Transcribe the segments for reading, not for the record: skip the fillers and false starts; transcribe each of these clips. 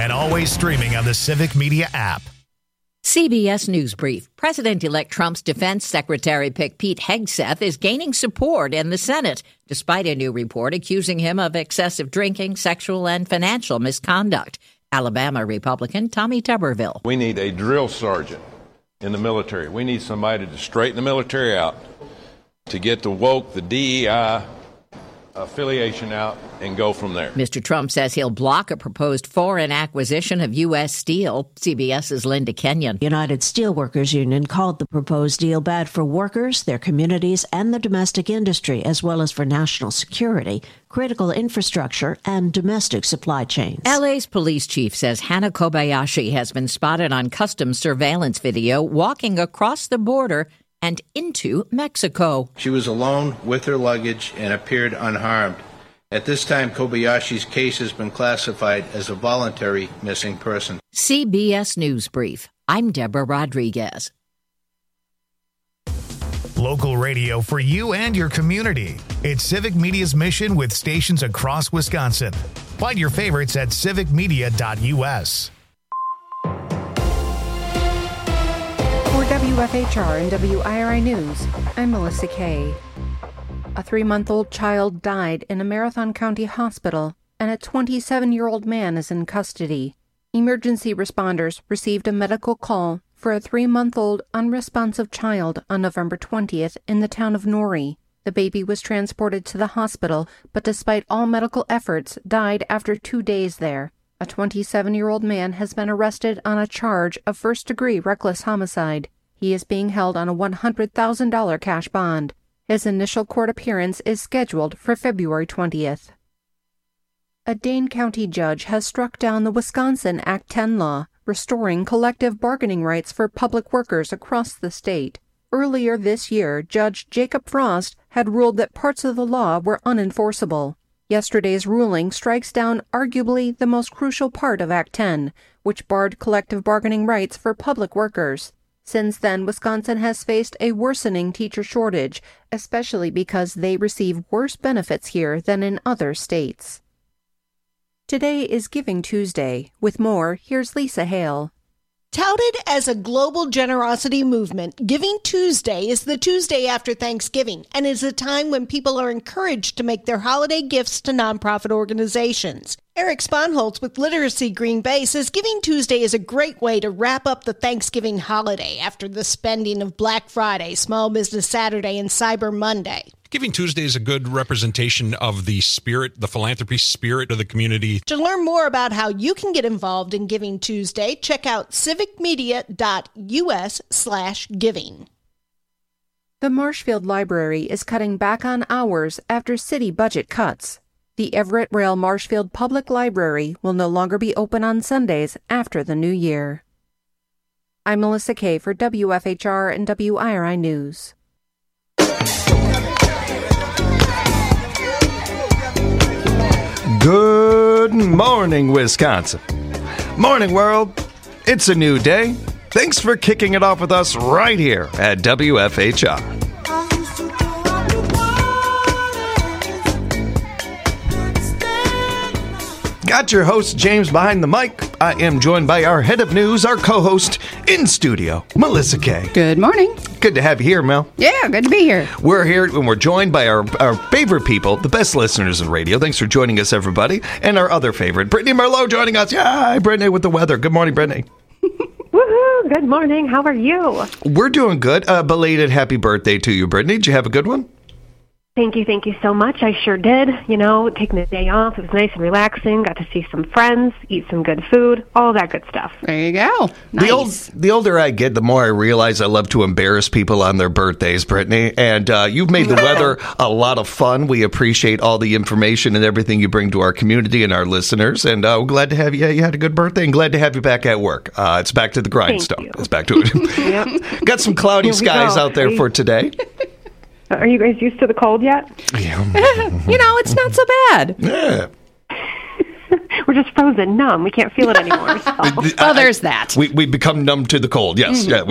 and always streaming on the Civic Media app. CBS News Brief. President-elect Trump's defense secretary pick Pete Hegseth is gaining support in the Senate, despite a new report accusing him of excessive drinking, sexual, and financial misconduct. Alabama Republican Tommy Tuberville. We need a drill sergeant in the military. We need somebody to straighten the military out, to get the woke, the DEI affiliation out, and go from there. Mr. Trump says he'll block a proposed foreign acquisition of U.S. steel. CBS's Linda Kenyon. United Steelworkers Union called the proposed deal bad for workers, their communities, and the domestic industry, as well as for national security, critical infrastructure, and domestic supply chains. LA's police chief says Hana Kobayashi has been spotted on customs surveillance video walking across the border and into Mexico. She was alone with her luggage and appeared unharmed. At this time, Kobayashi's case has been classified as a voluntary missing person. CBS News Brief. I'm Deborah Rodriguez. Local radio for you and your community. It's Civic Media's mission with stations across Wisconsin. Find your favorites at civicmedia.us. For WFHR and WIRI News, I'm Melissa Kay. A 3-month-old child died in a Marathon County hospital, and a 27-year-old man is in custody. Emergency responders received a medical call for a 3-month-old unresponsive child on November 20th in the town of Norrie. The baby was transported to the hospital, but despite all medical efforts, died after 2 days there. A 27-year-old man has been arrested on a charge of first-degree reckless homicide. He is being held on a $100,000 cash bond. His initial court appearance is scheduled for February 20th. A Dane County judge has struck down the Wisconsin Act 10 law, restoring collective bargaining rights for public workers across the state. Earlier this year, Judge Jacob Frost had ruled that parts of the law were unenforceable. Yesterday's ruling strikes down arguably the most crucial part of Act 10, which barred collective bargaining rights for public workers. Since then, Wisconsin has faced a worsening teacher shortage, especially because they receive worse benefits here than in other states. Today is Giving Tuesday. With more, here's Lisa Hale. Touted as a global generosity movement, Giving Tuesday is the Tuesday after Thanksgiving and is a time when people are encouraged to make their holiday gifts to nonprofit organizations. Eric Sponholtz with Literacy Green Bay says Giving Tuesday is a great way to wrap up the Thanksgiving holiday after the spending of Black Friday, Small Business Saturday, and Cyber Monday. Giving Tuesday is a good representation of the spirit, the philanthropy spirit of the community. To learn more about how you can get involved in Giving Tuesday, check out civicmedia.us/giving. The Marshfield Library is cutting back on hours after city budget cuts. The Everett Rail Marshfield Public Library will no longer be open on Sundays after the new year. I'm Melissa Kay for WFHR and WIRI News. Good morning, Wisconsin. Morning, world. It's a new day. Thanks for kicking it off with us right here at WFHR. Got your host, James, behind the mic. I am joined by our head of news, our co-host in studio, Melissa Kay. Good morning. Good to have you here, Mel. Yeah, good to be here. We're here and we're joined by our favorite people, the best listeners in radio. Thanks for joining us, everybody. And our other favorite, Brittany Merlot, joining us. Yeah, hi, Brittany, with the weather. Good morning, Brittany. Woohoo! Good morning. How are you? We're doing good. Belated happy birthday to you, Brittany. Did you have a good one? Thank you so much. I sure did. You know, taking the day off, it was nice and relaxing. Got to see some friends, eat some good food, all that good stuff. There you go. Nice. The older I get, the more I realize I love to embarrass people on their birthdays, Brittany. And you've made the weather a lot of fun. We appreciate all the information and everything you bring to our community and our listeners. And we're glad to have you. You had a good birthday and glad to have you back at work. It's back to the grindstone. It's back to it. Yep. Got some cloudy skies out there for today. Are you guys used to the cold yet? Yeah. You know, it's not so bad. Yeah. we're just frozen numb. We can't feel it anymore. So. Well, there's that. We become numb to the cold. Yes. Yeah.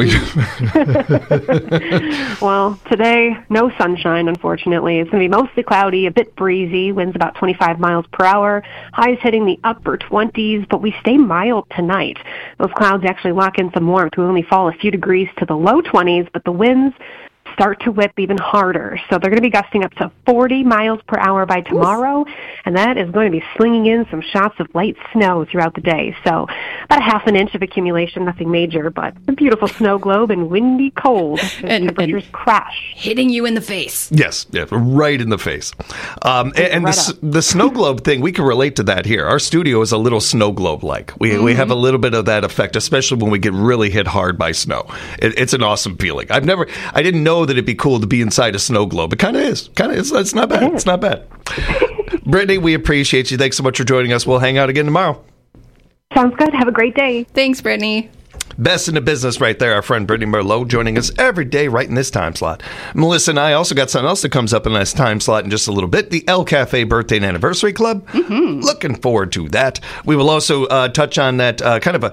Well, today, no sunshine, unfortunately. It's going to be mostly cloudy, a bit breezy, winds about 25 miles per hour, highs hitting the upper 20s, but we stay mild tonight. Those clouds actually lock in some warmth. We only fall a few degrees to the low 20s, but the winds start to whip even harder. So they're going to be gusting up to 40 miles per hour by tomorrow, and that is going to be slinging in some shots of light snow throughout the day. So about a half an inch of accumulation, nothing major, but a beautiful snow globe and windy cold. And temperatures crash. Hitting you in the face. Yes, yeah, right in the face. And the snow globe thing, we can relate to that here. Our studio is a little snow globe-like. We have a little bit of that effect, especially when we get really hit hard by snow. It's an awesome feeling. I didn't know that it'd be cool to be inside a snow globe. It kind of is. It's not bad. It's not bad. Brittany, we appreciate you. Thanks so much for joining us. We'll hang out again tomorrow. Sounds good. Have a great day. Thanks, Brittany. Best in the business right there. Our friend Brittany Merlot joining us every day right in this time slot. Melissa and I also got something else that comes up in this time slot in just a little bit. The El Cafe Birthday and Anniversary Club. Mm-hmm. Looking forward to that. We will also touch on that kind of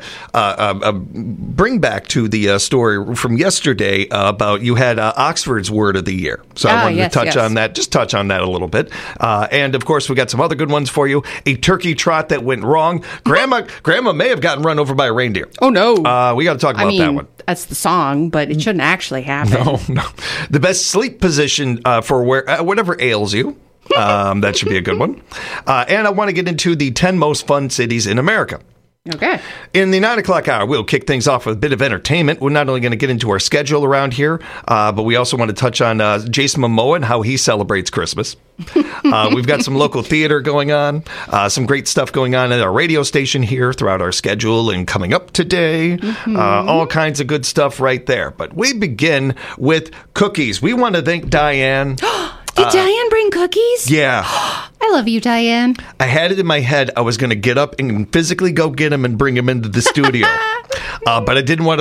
a bring back to the story from yesterday about you had Oxford's Word of the Year. So I wanted to touch on that, just touch on that a little bit. And of course, we got some other good ones for you. A turkey trot that went wrong. Grandma may have gotten run over by a reindeer. Oh, no. We got to talk about that one. That's the song, but it shouldn't actually happen. No. The best sleep position for whatever ails you. That should be a good one. And I want to get into the 10 most fun cities in America. Okay. In the 9 o'clock hour, we'll kick things off with a bit of entertainment. We're not only going to get into our schedule around here, but we also want to touch on Jason Momoa and how he celebrates Christmas. We've got some local theater going on, some great stuff going on at our radio station here throughout our schedule and coming up today. Mm-hmm. All kinds of good stuff right there. But we begin with cookies. We want to thank Diane. Did Diane bring cookies? Yeah. I love you, Diane. I had it in my head I was going to get up and physically go get them and bring them into the studio. But I didn't want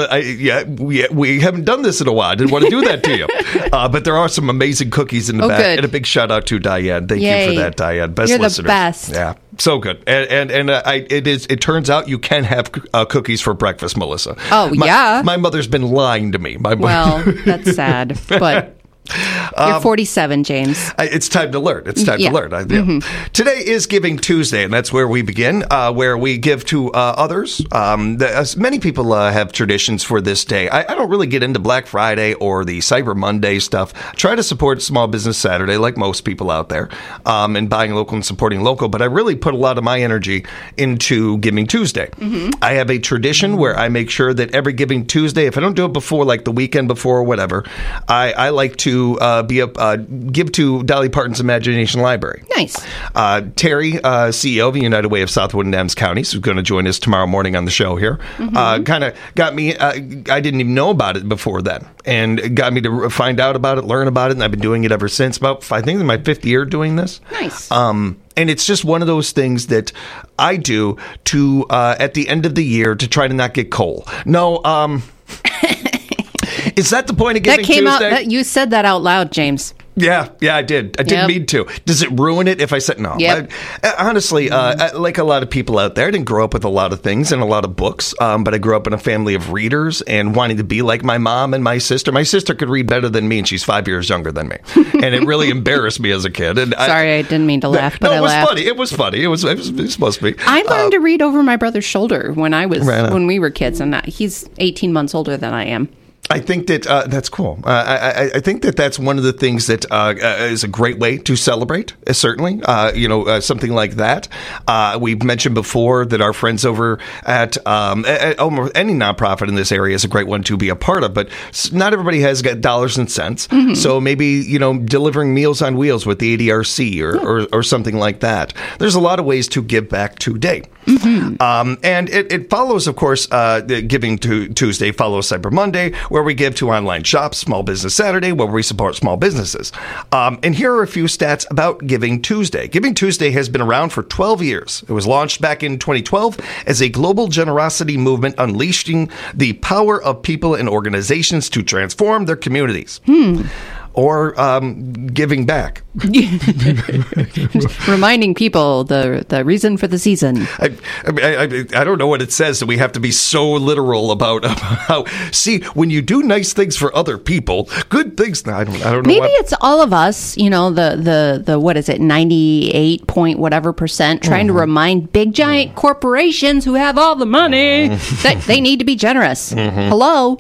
to. We haven't done this in a while. I didn't want to do that to you. But there are some amazing cookies in the back. Good. And a big shout out to Diane. Thank you for that, Diane. Best You're listeners. The best. Yeah. So good. And it turns out you can have cookies for breakfast, Melissa. Oh, yeah. My mother's been lying to me. Well, that's sad. But you're 47, James. It's time to learn. It's time to learn. Mm-hmm. Today is Giving Tuesday, and that's where we begin, where we give to others. Many people have traditions for this day. I don't really get into Black Friday or the Cyber Monday stuff. I try to support Small Business Saturday, like most people out there, and buying local and supporting local, but I really put a lot of my energy into Giving Tuesday. Mm-hmm. I have a tradition where I make sure that every Giving Tuesday, if I don't do it before, like the weekend before or whatever, I like to give to Dolly Parton's Imagination Library. Nice. Terry, CEO of the United Way of Southwood and Adams Counties, who's going to join us tomorrow morning on the show here, kind of got me, I didn't even know about it before then, and got me to find out about it, learn about it, and I've been doing it ever since. I think in my 5th year doing this. Nice. And it's just one of those things that I do to, at the end of the year, to try to not get coal. No, is that the point of Giving Tuesday? You said that out loud, James. Yeah, I did. I didn't mean to. Does it ruin it if I said no? Yep. Honestly, like a lot of people out there, I didn't grow up with a lot of things and a lot of books, but I grew up in a family of readers and wanting to be like my mom and my sister. My sister could read better than me, and she's 5 years younger than me. And it really embarrassed me as a kid. And Sorry, I didn't mean to laugh, but I laughed. Funny. It was funny. It was supposed to be. I learned to read over my brother's shoulder when we were kids, and he's 18 months older than I am. I think that that's cool. I think that that's one of the things that is a great way to celebrate, certainly. Something like that. We've mentioned before that our friends over at almost any nonprofit in this area is a great one to be a part of, but not everybody has got dollars and cents. Mm-hmm. So maybe, delivering Meals on Wheels with the ADRC or something like that. There's a lot of ways to give back today. Mm-hmm. And it follows, of course, Giving Tuesday follows Cyber Monday, where we give to online shops, Small Business Saturday, where we support small businesses. And here are a few stats about Giving Tuesday. Giving Tuesday has been around for 12 years. It was launched back in 2012 as a global generosity movement unleashing the power of people and organizations to transform their communities. or giving back. Reminding people the reason for the season. I don't know what it says that we have to be so literal about how. See, when you do nice things for other people, good things. I don't know. Maybe it's all of us. The what is it? 98 point whatever percent trying to remind big giant corporations who have all the money that they need to be generous. Hello.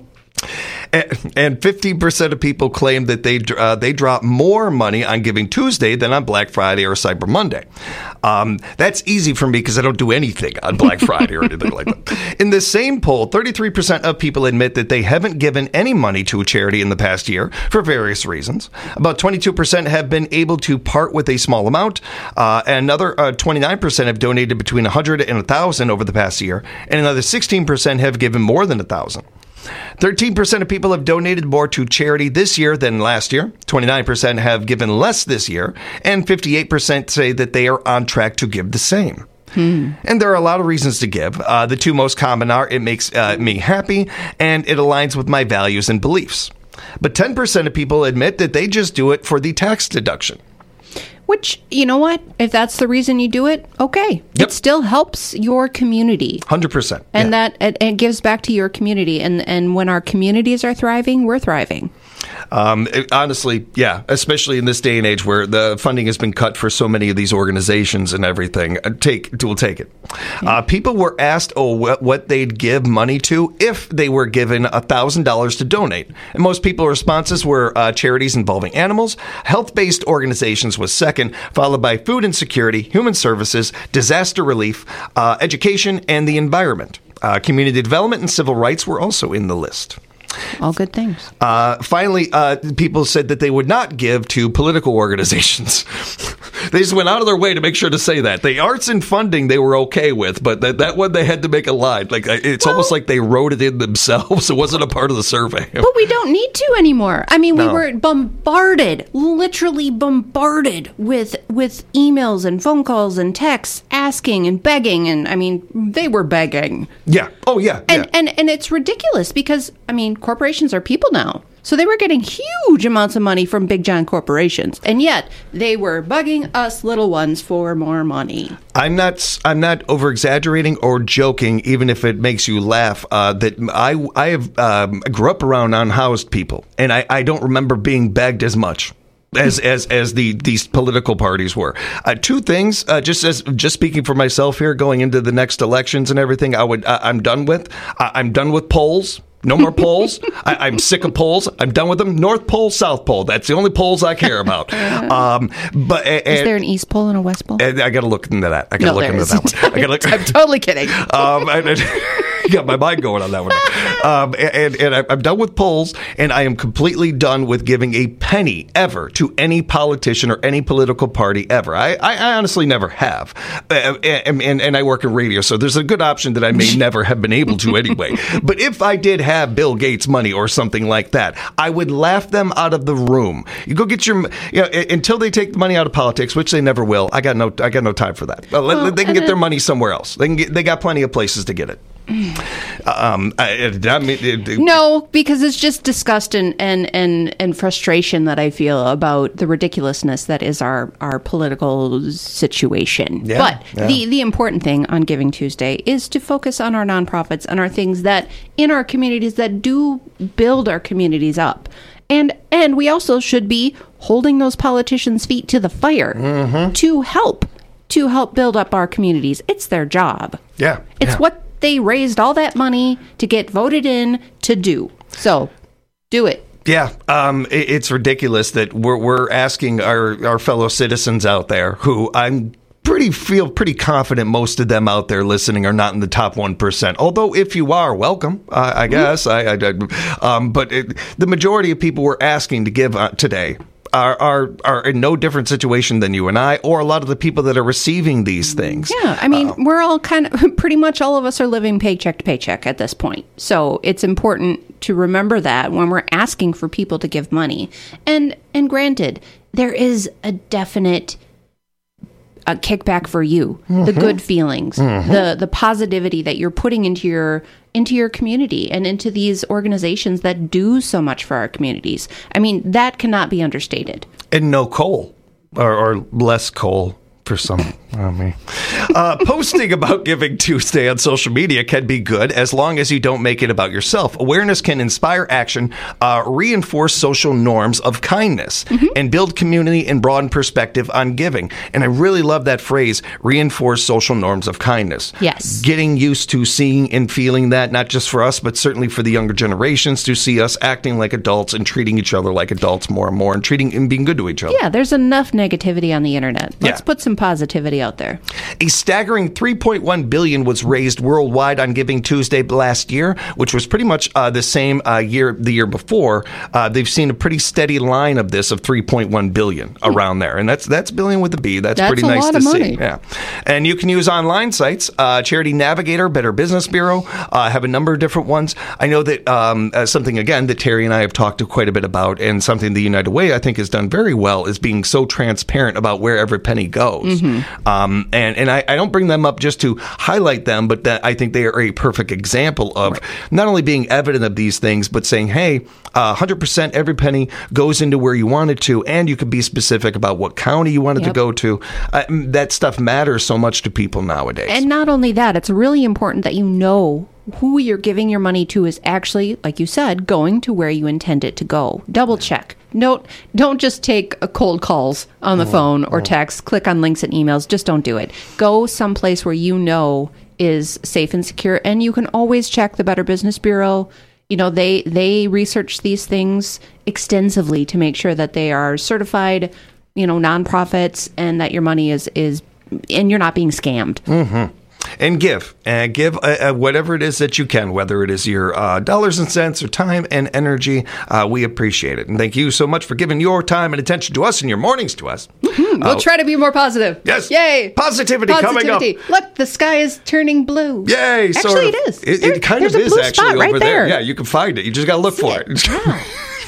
And 15% of people claim that they drop more money on Giving Tuesday than on Black Friday or Cyber Monday. That's easy for me because I don't do anything on Black Friday or anything like that. In this same poll, 33% of people admit that they haven't given any money to a charity in the past year for various reasons. About 22% have been able to part with a small amount. And another 29% have donated between $100 and $1,000 over the past year. And another 16% have given more than $1,000. 13% of people have donated more to charity this year than last year. 29% have given less this year. And 58% say that they are on track to give the same. And there are a lot of reasons to give. The two most common are it makes me happy and it aligns with my values and beliefs. But 10% of people admit that they just do it for the tax deduction. Which, you know what? If that's the reason you do it, okay. Yep. It still helps your community. 100%. And that it gives back to your community. And when our communities are thriving, we're thriving. Honestly, yeah, especially in this day and age where the funding has been cut for so many of these organizations and everything. We'll take it. People were asked what they'd give money to if they were given $1,000 to donate. And most people's responses were charities involving animals. Health-based organizations was second, followed by food insecurity, human services, disaster relief, education, and the environment. Community development and civil rights were also in the list. All good things. Finally, people said that they would not give to political organizations. They just went out of their way to make sure to say that. The arts and funding they were okay with, but that one they had to make a line. Like it's almost like they wrote it in themselves. It wasn't a part of the survey. But we don't need to anymore. I mean, we were bombarded, literally bombarded with emails and phone calls and texts asking and begging. And I mean, they were begging. Yeah. Oh, yeah. And it's ridiculous because, I mean, corporations are people now. So they were getting huge amounts of money from big giant corporations. And yet they were bugging us little ones for more money. I'm not over exaggerating or joking, even if it makes you laugh, that I have grew up around unhoused people, and I don't remember being begged as much as these political parties were. Two things, just speaking for myself here, going into the next elections and everything, I'm done with polls. No more polls. I'm sick of polls. I'm done with them. North Pole, South Pole. That's the only polls I care about. But is there an East Pole and a West Pole? I got to look into that. I got to look into that one. I'm totally kidding. You got my mind going on that one. And I'm done with polls, and I am completely done with giving a penny ever to any politician or any political party ever. I honestly never have. And I work in radio, so there's a good option that I may never have been able to anyway. But if I did have Bill Gates money or something like that, I would laugh them out of the room. You go get your, until they take the money out of politics, which they never will. I got no time for that. They can get their money somewhere else. They got plenty of places to get it. No, because it's just disgust and frustration that I feel about the ridiculousness that is our political situation. Yeah, but the important thing on Giving Tuesday is to focus on our nonprofits and our things that in our communities that do build our communities up. And we also should be holding those politicians' feet to the fire to help build up our communities. It's their job. Yeah. It's what they raised all that money to get voted in to do. So do it. Yeah, it's ridiculous that we're asking our fellow citizens out there, who feel pretty confident most of them out there listening are not in the top 1%. Although if you are, welcome, I guess. But the majority of people we're asking to give today are in no different situation than you and I, or a lot of the people that are receiving these things. Yeah, I mean, we're all pretty much all of us are living paycheck to paycheck at this point. So it's important to remember that when we're asking for people to give money. And granted, there is a definite kickback for you, the good feelings, the positivity that you're putting into your community and into these organizations that do so much for our communities. I mean, that cannot be understated. And no coal, or less coal for some. Posting about Giving Tuesday on social media can be good as long as you don't make it about yourself. Awareness can inspire action, reinforce social norms of kindness, and build community and broaden perspective on giving. And I really love that phrase, reinforce social norms of kindness. Yes. Getting used to seeing and feeling that, not just for us, but certainly for the younger generations, to see us acting like adults and treating each other like adults more and more, and treating and being good to each other. Yeah, there's enough negativity on the internet. Let's put some positivity out there. A staggering $3.1 billion was raised worldwide on Giving Tuesday last year, which was pretty much the same the year before. They've seen a pretty steady line of this of $3.1 billion around there, and that's billion with a B. That's pretty nice a lot to of see. money. Yeah, and you can use online sites. Charity Navigator, Better Business Bureau have a number of different ones. I know that something again that Terry and I have talked to quite a bit about, and something the United Way I think has done very well, is being so transparent about where every penny goes. And I don't bring them up just to highlight them, but that I think they are a perfect example of not only being evident of these things, but saying, hey, 100% every penny goes into where you want it to, and you can be specific about what county you want it to go to. That stuff matters so much to people nowadays. And not only that, it's really important that you know who you're giving your money to is actually, like you said, going to where you intend it to go. Double check. Don't just take cold calls on the phone or text, click on links and emails. Just don't do it. Go someplace where you know is safe and secure. And you can always check the Better Business Bureau. You know, they research these things extensively to make sure that they are certified, nonprofits, and that your money is and you're not being scammed. And give whatever it is that you can, whether it is your dollars and cents or time and energy. We appreciate it. And thank you so much for giving your time and attention to us and your mornings to us. We'll try to be more positive. Yes. Yay. Positivity coming up. Look, the sky is turning blue. Yay. Actually, it is. It kind of is actually right over there. Yeah, you can find it. You just got to look for it. Yeah.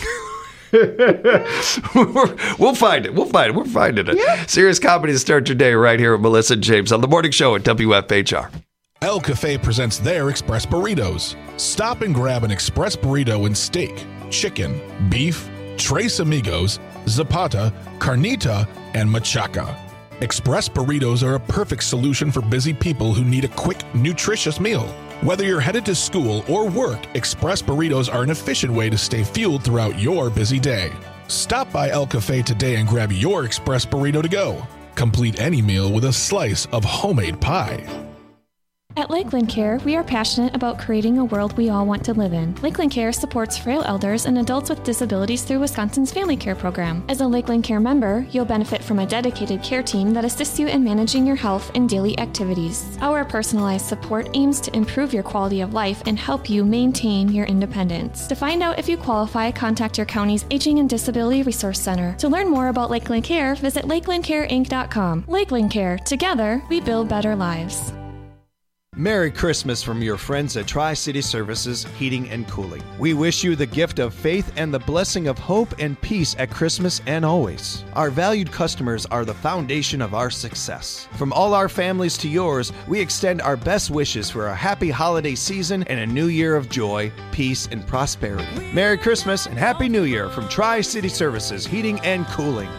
We'll find it. We're finding it. Yeah. Serious comedy to start your day right here with Melissa and James on the morning show at WFHR. El Cafe presents their Express Burritos. Stop and grab an Express Burrito in steak, chicken, beef, Tres Amigos, Zapata, Carnita, and Machaca. Express Burritos are a perfect solution for busy people who need a quick, nutritious meal. Whether you're headed to school or work, Express Burritos are an efficient way to stay fueled throughout your busy day. Stop by El Cafe today and grab your Express Burrito to go. Complete any meal with a slice of homemade pie. At Lakeland Care, we are passionate about creating a world we all want to live in. Lakeland Care supports frail elders and adults with disabilities through Wisconsin's Family Care Program. As a Lakeland Care member, you'll benefit from a dedicated care team that assists you in managing your health and daily activities. Our personalized support aims to improve your quality of life and help you maintain your independence. To find out if you qualify, contact your county's Aging and Disability Resource Center. To learn more about Lakeland Care, visit lakelandcareinc.com. Lakeland Care. Together, we build better lives. Merry Christmas from your friends at Tri-City Services Heating and Cooling. We wish you the gift of faith and the blessing of hope and peace at Christmas and always. Our valued customers are the foundation of our success. From all our families to yours, we extend our best wishes for a happy holiday season and a new year of joy, peace, and prosperity. Merry Christmas and Happy New Year from Tri-City Services Heating and Cooling.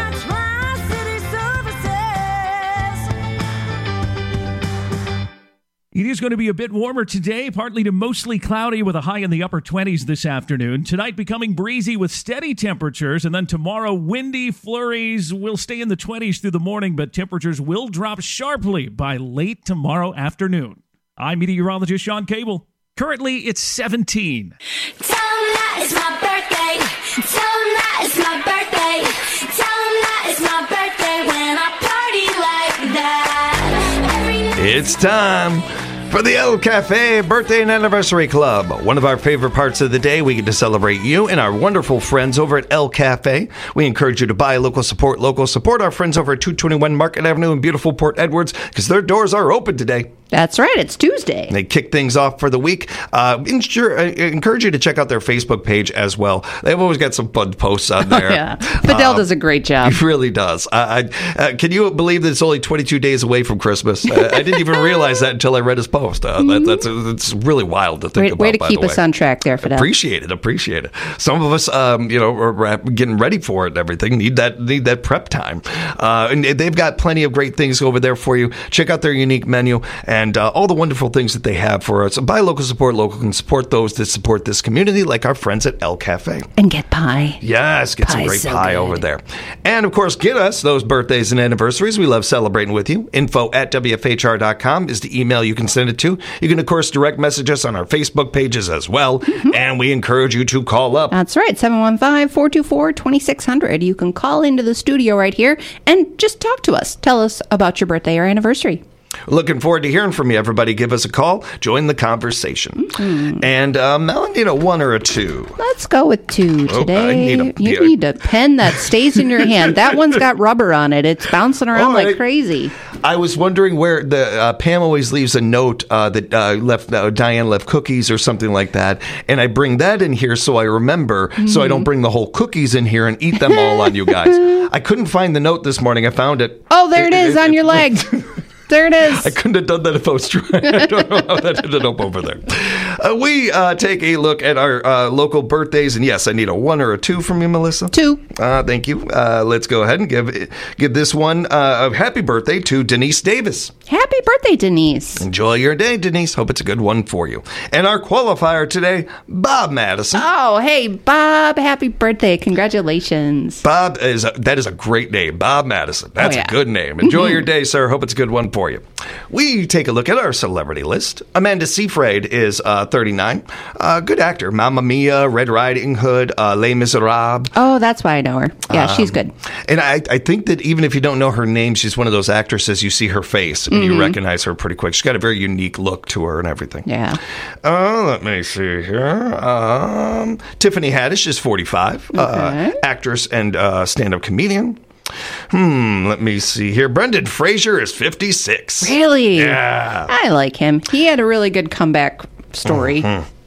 It is going to be a bit warmer today, partly to mostly cloudy with a high in the upper 20s this afternoon. Tonight becoming breezy with steady temperatures, and then tomorrow windy flurries will stay in the 20s through the morning, but temperatures will drop sharply by late tomorrow afternoon. I'm meteorologist Sean Cable. Currently, it's 17. Tell 'em that it's my birthday. Tell 'em that it's my birthday. Tell 'em that it's my birthday when I party like that. It's time for the El Cafe Birthday and Anniversary Club. One of our favorite parts of the day, we get to celebrate you and our wonderful friends over at El Cafe. We encourage you to buy local, support our friends over at 221 Market Avenue in beautiful Port Edwards, because their doors are open today. That's right. It's Tuesday. They kick things off for the week. Encourage you to check out their Facebook page as well. They've always got some fun posts on there. Oh, yeah. Fidel does a great job. He really does. Can you believe that it's only 22 days away from Christmas? I didn't even realize that until I read his post. That's really wild to think about. Way to keep us on track there, Fidel. Appreciate it. Some of us, are getting ready for it and everything. Need that prep time. And they've got plenty of great things over there for you. Check out their unique menu and all the wonderful things that they have for us. Buy local, support local, and support those that support this community, like our friends at El Cafe. And get pie. Yes, get some great pie over there. And, of course, get us those birthdays and anniversaries. We love celebrating with you. info@wfhr.com is the email you can send it to. You can, of course, direct message us on our Facebook pages as well. Mm-hmm. And we encourage you to call up. That's right, 715-424-2600. You can call into the studio right here and just talk to us. Tell us about your birthday or anniversary. Looking forward to hearing from you, everybody. Give us a call. Join the conversation. Mm-hmm. And Mel, I need a 1 or a 2. Let's go with 2 today. You need a pen that stays in your hand. That one's got rubber on it. It's bouncing around like crazy. I was wondering where the Pam always leaves a note that Diane left cookies or something like that. And I bring that in here so I remember, so I don't bring the whole cookies in here and eat them all on you guys. I couldn't find the note this morning. I found it. Oh, there it is on your leg. There it is. I couldn't have done that if I was trying. I don't know how that ended up over there. We take a look at our local birthdays. And yes, I need a 1 or a 2 from you, Melissa. 2. Thank you. Let's go ahead and give this one a happy birthday to Denise Davis. Happy birthday, Denise. Enjoy your day, Denise. Hope it's a good one for you. And our qualifier today, Bob Madison. Oh, hey, Bob. Happy birthday. Congratulations. Bob, that is a great name. Bob Madison. That's a good name. Enjoy your day, sir. Hope it's a good one for you. We take a look at our celebrity list. Amanda Seyfried is 39. Good actor. Mamma Mia, Red Riding Hood, Les Miserables. Oh, that's why I know her. Yeah, she's good. And I think that even if you don't know her name, she's one of those actresses, you see her face and you recognize her pretty quick. She's got a very unique look to her and everything. Yeah. Let me see here. Tiffany Haddish is 45. Okay. Actress and stand-up comedian. Let me see here. Brendan Fraser is 56. Really? Yeah. I like him. He had a really good comeback story.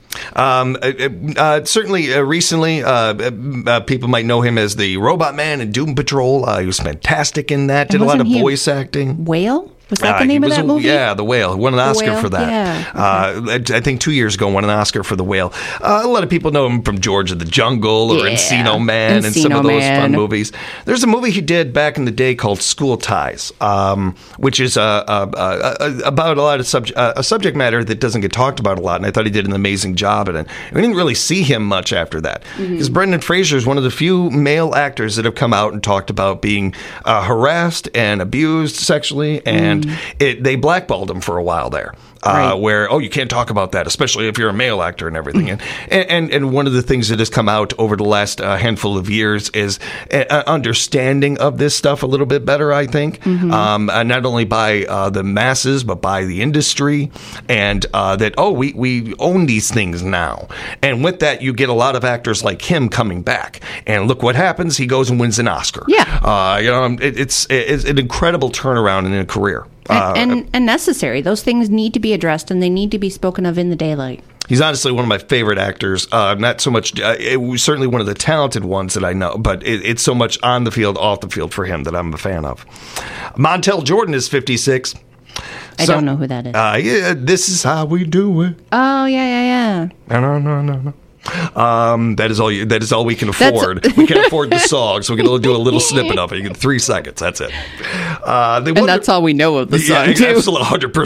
Certainly, recently, people might know him as the Robot Man in Doom Patrol. He was fantastic in that. Did a lot of voice acting. Whale? Was that the name of that movie? Yeah, The Whale. Won an Oscar for that. Yeah. Okay. I think 2 years ago won an Oscar for The Whale. A lot of people know him from George of the Jungle or Encino Man and some of those fun movies. There's a movie he did back in the day called School Ties, which is about a lot of subject matter that doesn't get talked about a lot, and I thought he did an amazing job in it. We didn't really see him much after that, because Brendan Fraser is one of the few male actors that have come out and talked about being harassed and abused sexually, and they blackballed him for a while there. Where, you can't talk about that, especially if you're a male actor and everything. And one of the things that has come out over the last handful of years is understanding of this stuff a little bit better, I think. Not only by the masses, but by the industry. And that, we own these things now. And with that, you get a lot of actors like him coming back. And look what happens. He goes and wins an Oscar. Yeah. It's an incredible turnaround in a career. And necessary. Those things need to be addressed, and they need to be spoken of in the daylight. He's honestly one of my favorite actors. Not so much, it was certainly one of the talented ones that I know, but it's so much on the field, off the field for him that I'm a fan of. Montel Jordan is 56. I don't know who that is. This is how we do it. Oh, yeah. No. That is all we can afford. We can't afford the song, so we're going to do a little snippet of it. You get 3 seconds. That's it. And that's all we know of the song, too. Absolutely,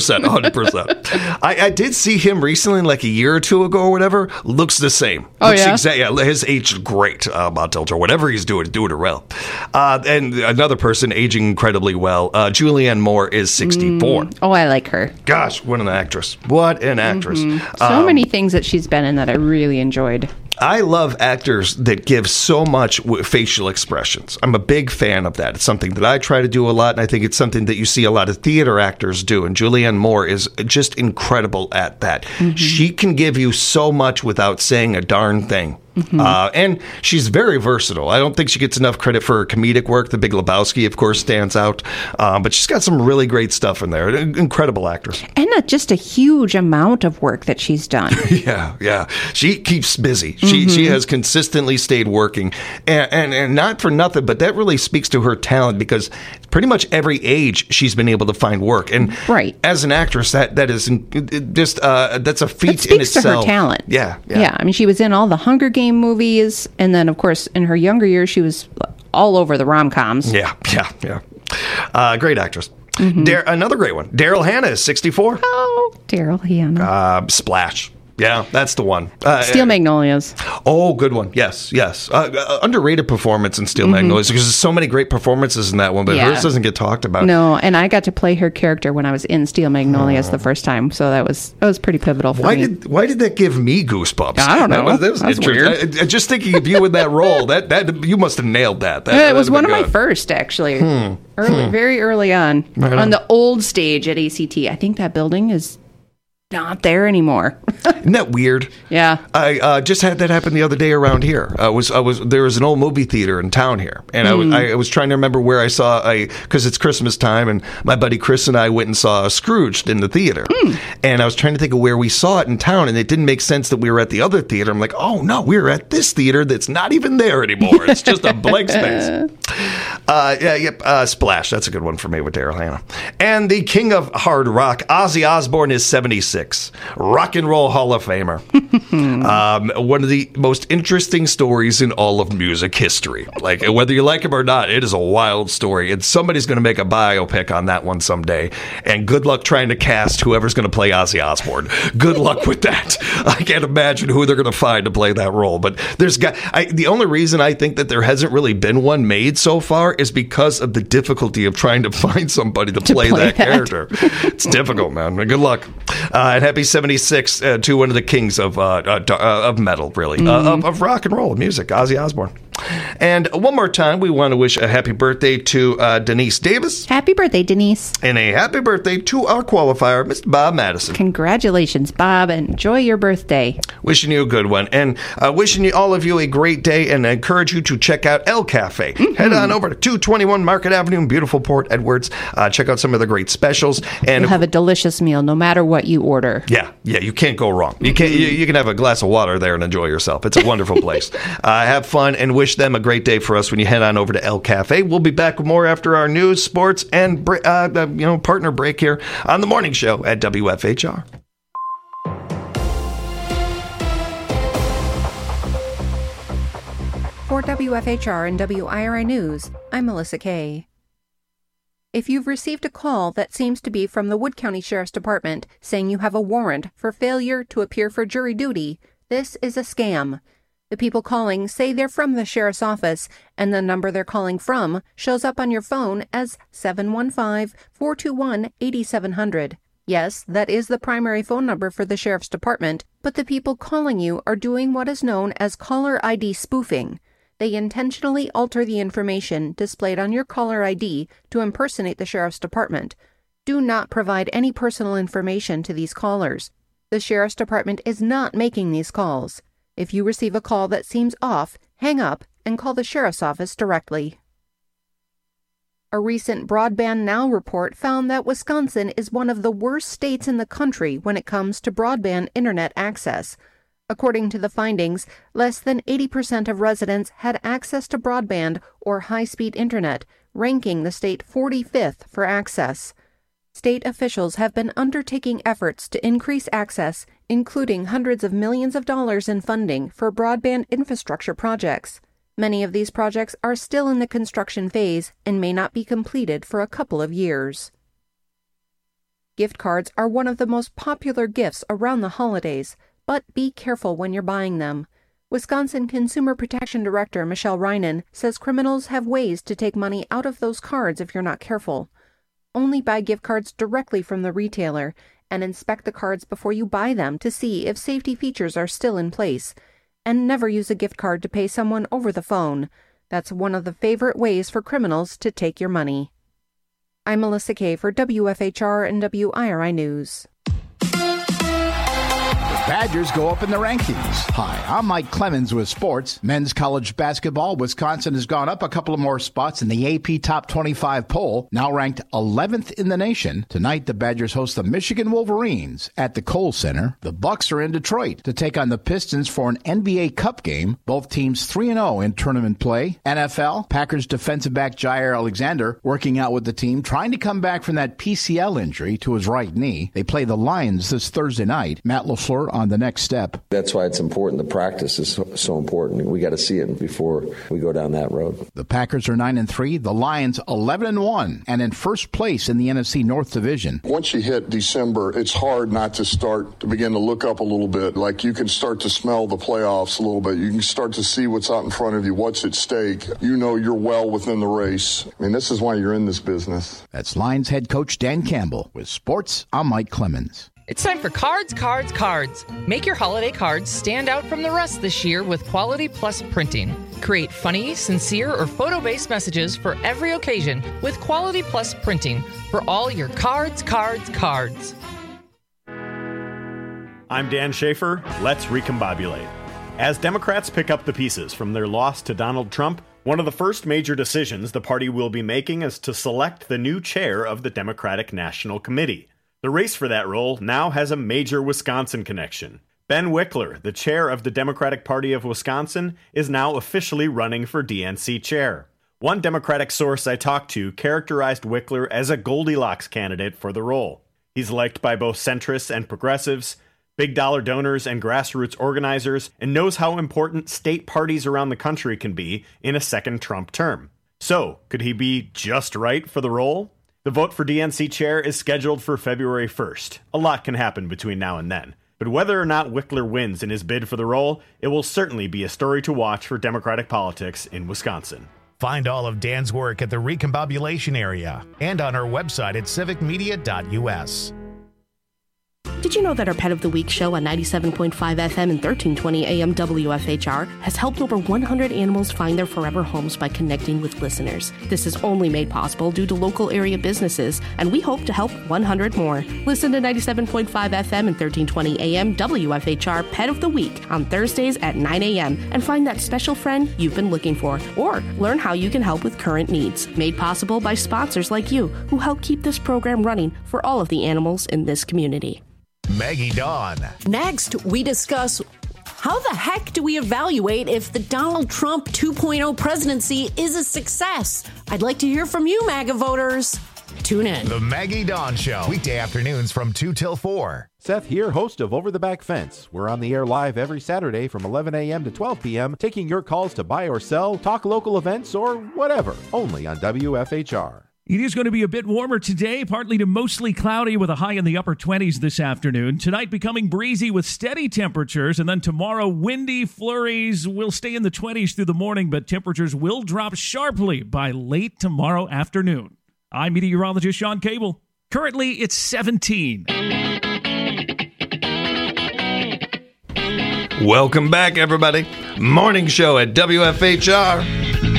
100%. I did see him recently, like a year or two ago or whatever. Looks the same. His age is great. Montel Jordan, whatever he's doing it well. And another person aging incredibly well. Julianne Moore is 64. I like her. Gosh, what an actress. What an actress. So many things that she's been in that I really enjoyed. I love actors that give so much facial expressions. I'm a big fan of that. It's something that I try to do a lot, and I think it's something that you see a lot of theater actors do, and Julianne Moore is just incredible at that. She can give you so much without saying a darn thing. Mm-hmm. And she's very versatile. I don't think she gets enough credit for her comedic work. The Big Lebowski, of course, stands out. But she's got some really great stuff in there. Incredible actress. And just a huge amount of work that she's done. Yeah. She keeps busy. She has consistently stayed working. And not for nothing, but that really speaks to her talent because pretty much every age she's been able to find work. And as an actress, that is just that's a feat in itself. To her talent. Yeah. I mean, she was in all the Hunger Game movies, and then, of course, in her younger years, she was all over the rom-coms. Yeah. Great actress. Another great one. Daryl Hannah is 64. Oh, Daryl Hannah. Splash. Yeah, that's the one. Steel Magnolias. Oh, good one. Yes. Underrated performance in Steel Magnolias because there's so many great performances in that one, but hers doesn't get talked about. No, and I got to play her character when I was in Steel Magnolias the first time, so that was pretty pivotal for me. Why did that give me goosebumps? I don't know. That was weird. Just thinking of you in that role, that you must have nailed that. It was one of my first, actually. Very early on the old stage at ACT. I think that building is not there anymore. Isn't that weird? Yeah. I just had that happen the other day around here. There was an old movie theater in town here, and I was trying to remember where I saw because it's Christmas time, and my buddy Chris and I went and saw Scrooged in the theater, and I was trying to think of where we saw it in town, and it didn't make sense that we were at the other theater. I'm like, oh no, we were at this theater that's not even there anymore. It's just a blank space. Splash. That's a good one for me with Daryl Hannah. And the king of hard rock, Ozzy Osbourne, is 76. Rock and Roll Hall of Famer. One of the most interesting stories in all of music history. Like, whether you like him or not, it is a wild story. And somebody's going to make a biopic on that one someday. And good luck trying to cast whoever's going to play Ozzy Osbourne. Good luck with that. I can't imagine who they're going to find to play that role. But the only reason I think that there hasn't really been one made so far is because of the difficulty of trying to find somebody to play that character. It's difficult, man. Good luck. And happy 76 to one of the kings of metal, really, of rock and roll music, Ozzy Osbourne. And one more time, we want to wish a happy birthday to Denise Davis. Happy birthday, Denise. And a happy birthday to our qualifier, Mr. Bob Madison. Congratulations, Bob. Enjoy your birthday. Wishing you a good one. And wishing all of you a great day, and I encourage you to check out El Cafe. Head on over to 221 Market Avenue in beautiful Port Edwards. Check out some of the great specials. And you'll have a delicious meal no matter what you order. Yeah, you can't go wrong. You can have a glass of water there and enjoy yourself. It's a wonderful place. Have fun and wish them a great day for us when you head on over to El Cafe. We'll be back with more after our news, sports, and partner break here on the morning show at WFHR. For WFHR and WIRI News, I'm Melissa Kay. If you've received a call that seems to be from the Wood County Sheriff's Department saying you have a warrant for failure to appear for jury duty, this is a scam. The people calling say they're from the sheriff's office, and the number they're calling from shows up on your phone as 715-421-8700. Yes, that is the primary phone number for the sheriff's department, but the people calling you are doing what is known as caller ID spoofing. They intentionally alter the information displayed on your caller ID to impersonate the sheriff's department. Do not provide any personal information to these callers. The sheriff's department is not making these calls. If you receive a call that seems off, hang up and call the sheriff's office directly. A recent Broadband Now report found that Wisconsin is one of the worst states in the country when it comes to broadband internet access. According to the findings, less than 80% of residents had access to broadband or high-speed internet, ranking the state 45th for access. State officials have been undertaking efforts to increase access, including hundreds of millions of dollars in funding for broadband infrastructure projects. Many of these projects are still in the construction phase and may not be completed for a couple of years. Gift cards are one of the most popular gifts around the holidays, but be careful when you're buying them. Wisconsin Consumer Protection Director Michelle Reinen says criminals have ways to take money out of those cards if you're not careful. Only buy gift cards directly from the retailer and inspect the cards before you buy them to see if safety features are still in place. And never use a gift card to pay someone over the phone. That's one of the favorite ways for criminals to take your money. I'm Melissa Kay for WFHR and WIRI News. Badgers go up in the rankings. Hi, I'm Mike Clemens with sports. Men's college basketball, Wisconsin has gone up a couple of more spots in the AP Top 25 poll, now ranked 11th in the nation. Tonight, the Badgers host the Michigan Wolverines at the Kohl Center. The Bucks are in Detroit to take on the Pistons for an NBA Cup game. Both teams 3-0 in tournament play. NFL, Packers defensive back Jair Alexander working out with the team, trying to come back from that PCL injury to his right knee. They play the Lions this Thursday night. Matt LaFleur on the next step. That's why it's important. The practice is so important. We got to see it before we go down that road. The Packers are 9-3. The Lions 11-1 and in first place in the NFC North Division. Once you hit December, it's hard not to begin to look up a little bit. Like you can start to smell the playoffs a little bit. You can start to see what's out in front of you, what's at stake. You know you're well within the race. I mean, this is why you're in this business. That's Lions head coach Dan Campbell. With sports, I'm Mike Clemens. It's time for Cards, Cards, Cards. Make your holiday cards stand out from the rest this year with Quality Plus printing. Create funny, sincere, or photo-based messages for every occasion with Quality Plus printing for all your cards, cards, cards. I'm Dan Schaefer. Let's recombobulate. As Democrats pick up the pieces from their loss to Donald Trump, one of the first major decisions the party will be making is to select the new chair of the Democratic National Committee. The race for that role now has a major Wisconsin connection. Ben Wickler, the chair of the Democratic Party of Wisconsin, is now officially running for DNC chair. One Democratic source I talked to characterized Wickler as a Goldilocks candidate for the role. He's liked by both centrists and progressives, big dollar donors and grassroots organizers, and knows how important state parties around the country can be in a second Trump term. So, could he be just right for the role? The vote for DNC chair is scheduled for February 1st. A lot can happen between now and then. But whether or not Wickler wins in his bid for the role, it will certainly be a story to watch for Democratic politics in Wisconsin. Find all of Dan's work at the Recombobulation area and on our website at civicmedia.us. Did you know that our Pet of the Week show on 97.5 FM and 1320 AM WFHR has helped over 100 animals find their forever homes by connecting with listeners? This is only made possible due to local area businesses, and we hope to help 100 more. Listen to 97.5 FM and 1320 AM WFHR Pet of the Week on Thursdays at 9 AM and find that special friend you've been looking for, or learn how you can help with current needs. Made possible by sponsors like you who help keep this program running for all of the animals in this community. Maggie Dawn. Next, we discuss how the heck do we evaluate if the Donald Trump 2.0 presidency is a success? I'd like to hear from you, MAGA voters. Tune in. The Maggie Dawn Show, weekday afternoons from 2 till 4. Seth here, host of Over the Back Fence. We're on the air live every Saturday from 11 a.m. to 12 p.m., taking your calls to buy or sell, talk local events, or whatever, only on WFHR. It is going to be a bit warmer today, partly to mostly cloudy with a high in the upper 20s this afternoon. Tonight becoming breezy with steady temperatures, and then tomorrow windy flurries will stay in the 20s through the morning, but temperatures will drop sharply by late tomorrow afternoon. I'm meteorologist Sean Cable. Currently, it's 17. Welcome back, everybody. Morning show at WFHR.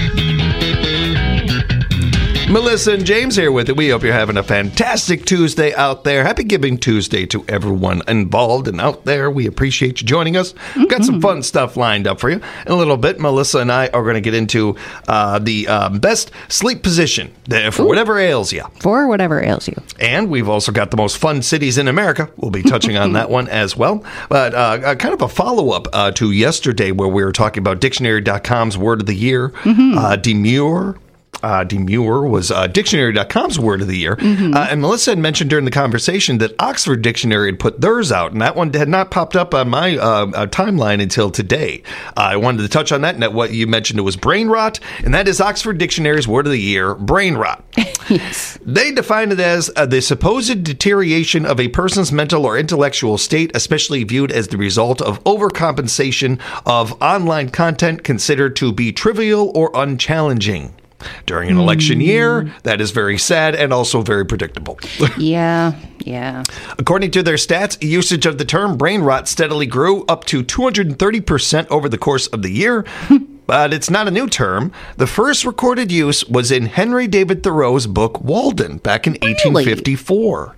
Melissa and James here with you. We hope you're having a fantastic Tuesday out there. Happy Giving Tuesday to everyone involved and out there. We appreciate you joining us. We've got some fun stuff lined up for you. In a little bit, Melissa and I are going to get into the best sleep position for whatever ails you. For whatever ails you. And we've also got the most fun cities in America. We'll be touching on that one as well. But kind of a follow-up to yesterday where we were talking about Dictionary.com's Word of the Year, demure. Demure was Dictionary.com's Word of the Year. And Melissa had mentioned during the conversation that Oxford Dictionary had put theirs out, and that one had not popped up on my timeline until today. I wanted to touch on that, and what you mentioned, it was brain rot, and that is Oxford Dictionary's Word of the Year, brain rot. Yes. They define it as the supposed deterioration of a person's mental or intellectual state, especially viewed as the result of overcompensation of online content considered to be trivial or unchallenging. During an election year, that is very sad and also very predictable. Yeah. According to their stats, usage of the term brain rot steadily grew up to 230% over the course of the year. But it's not a new term. The first recorded use was in Henry David Thoreau's book Walden back in 1854.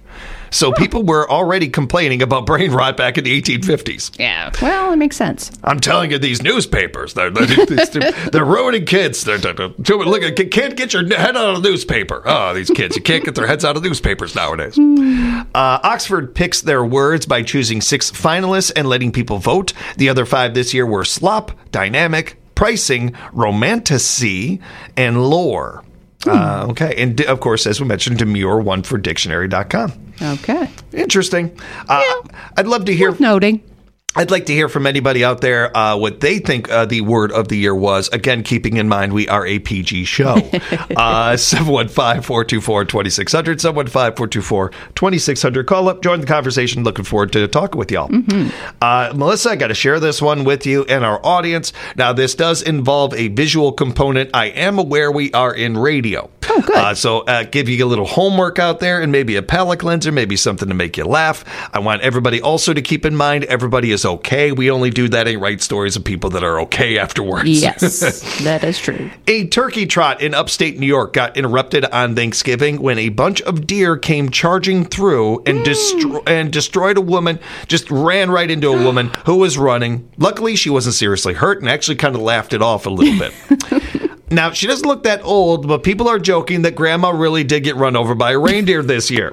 So people were already complaining about brain rot back in the 1850s. Yeah. Well, it makes sense. I'm telling you, these newspapers, they're ruining kids. Look, can't get your head out of the newspaper. Oh, these kids, you can't get their heads out of newspapers nowadays. Oxford picks their words by choosing 6 finalists and letting people vote. The other 5 this year were slop, dynamic, pricing, romanticy, and lore. Okay. And of course, as we mentioned, Demure won for dictionary.com. Okay. Interesting. I'd love to hear. Worth noting. I'd like to hear from anybody out there what they think the word of the year was. Again, keeping in mind we are a PG show. 715-424-2600, 715-424-2600. Call up, join the conversation. Looking forward to talking with y'all. Melissa, I got to share this one with you and our audience. Now, this does involve a visual component. I am aware we are in radio. Oh, good. So give you a little homework out there and maybe a palate cleanser, maybe something to make you laugh. I want everybody also to keep in mind everybody is okay. We only do that and write stories of people that are okay afterwards. Yes, that is true. A turkey trot in upstate New York got interrupted on Thanksgiving when a bunch of deer came charging through and destroyed a woman, just ran right into a woman who was running. Luckily, she wasn't seriously hurt and actually kind of laughed it off a little bit. Now, she doesn't look that old, but people are joking that Grandma really did get run over by a reindeer this year.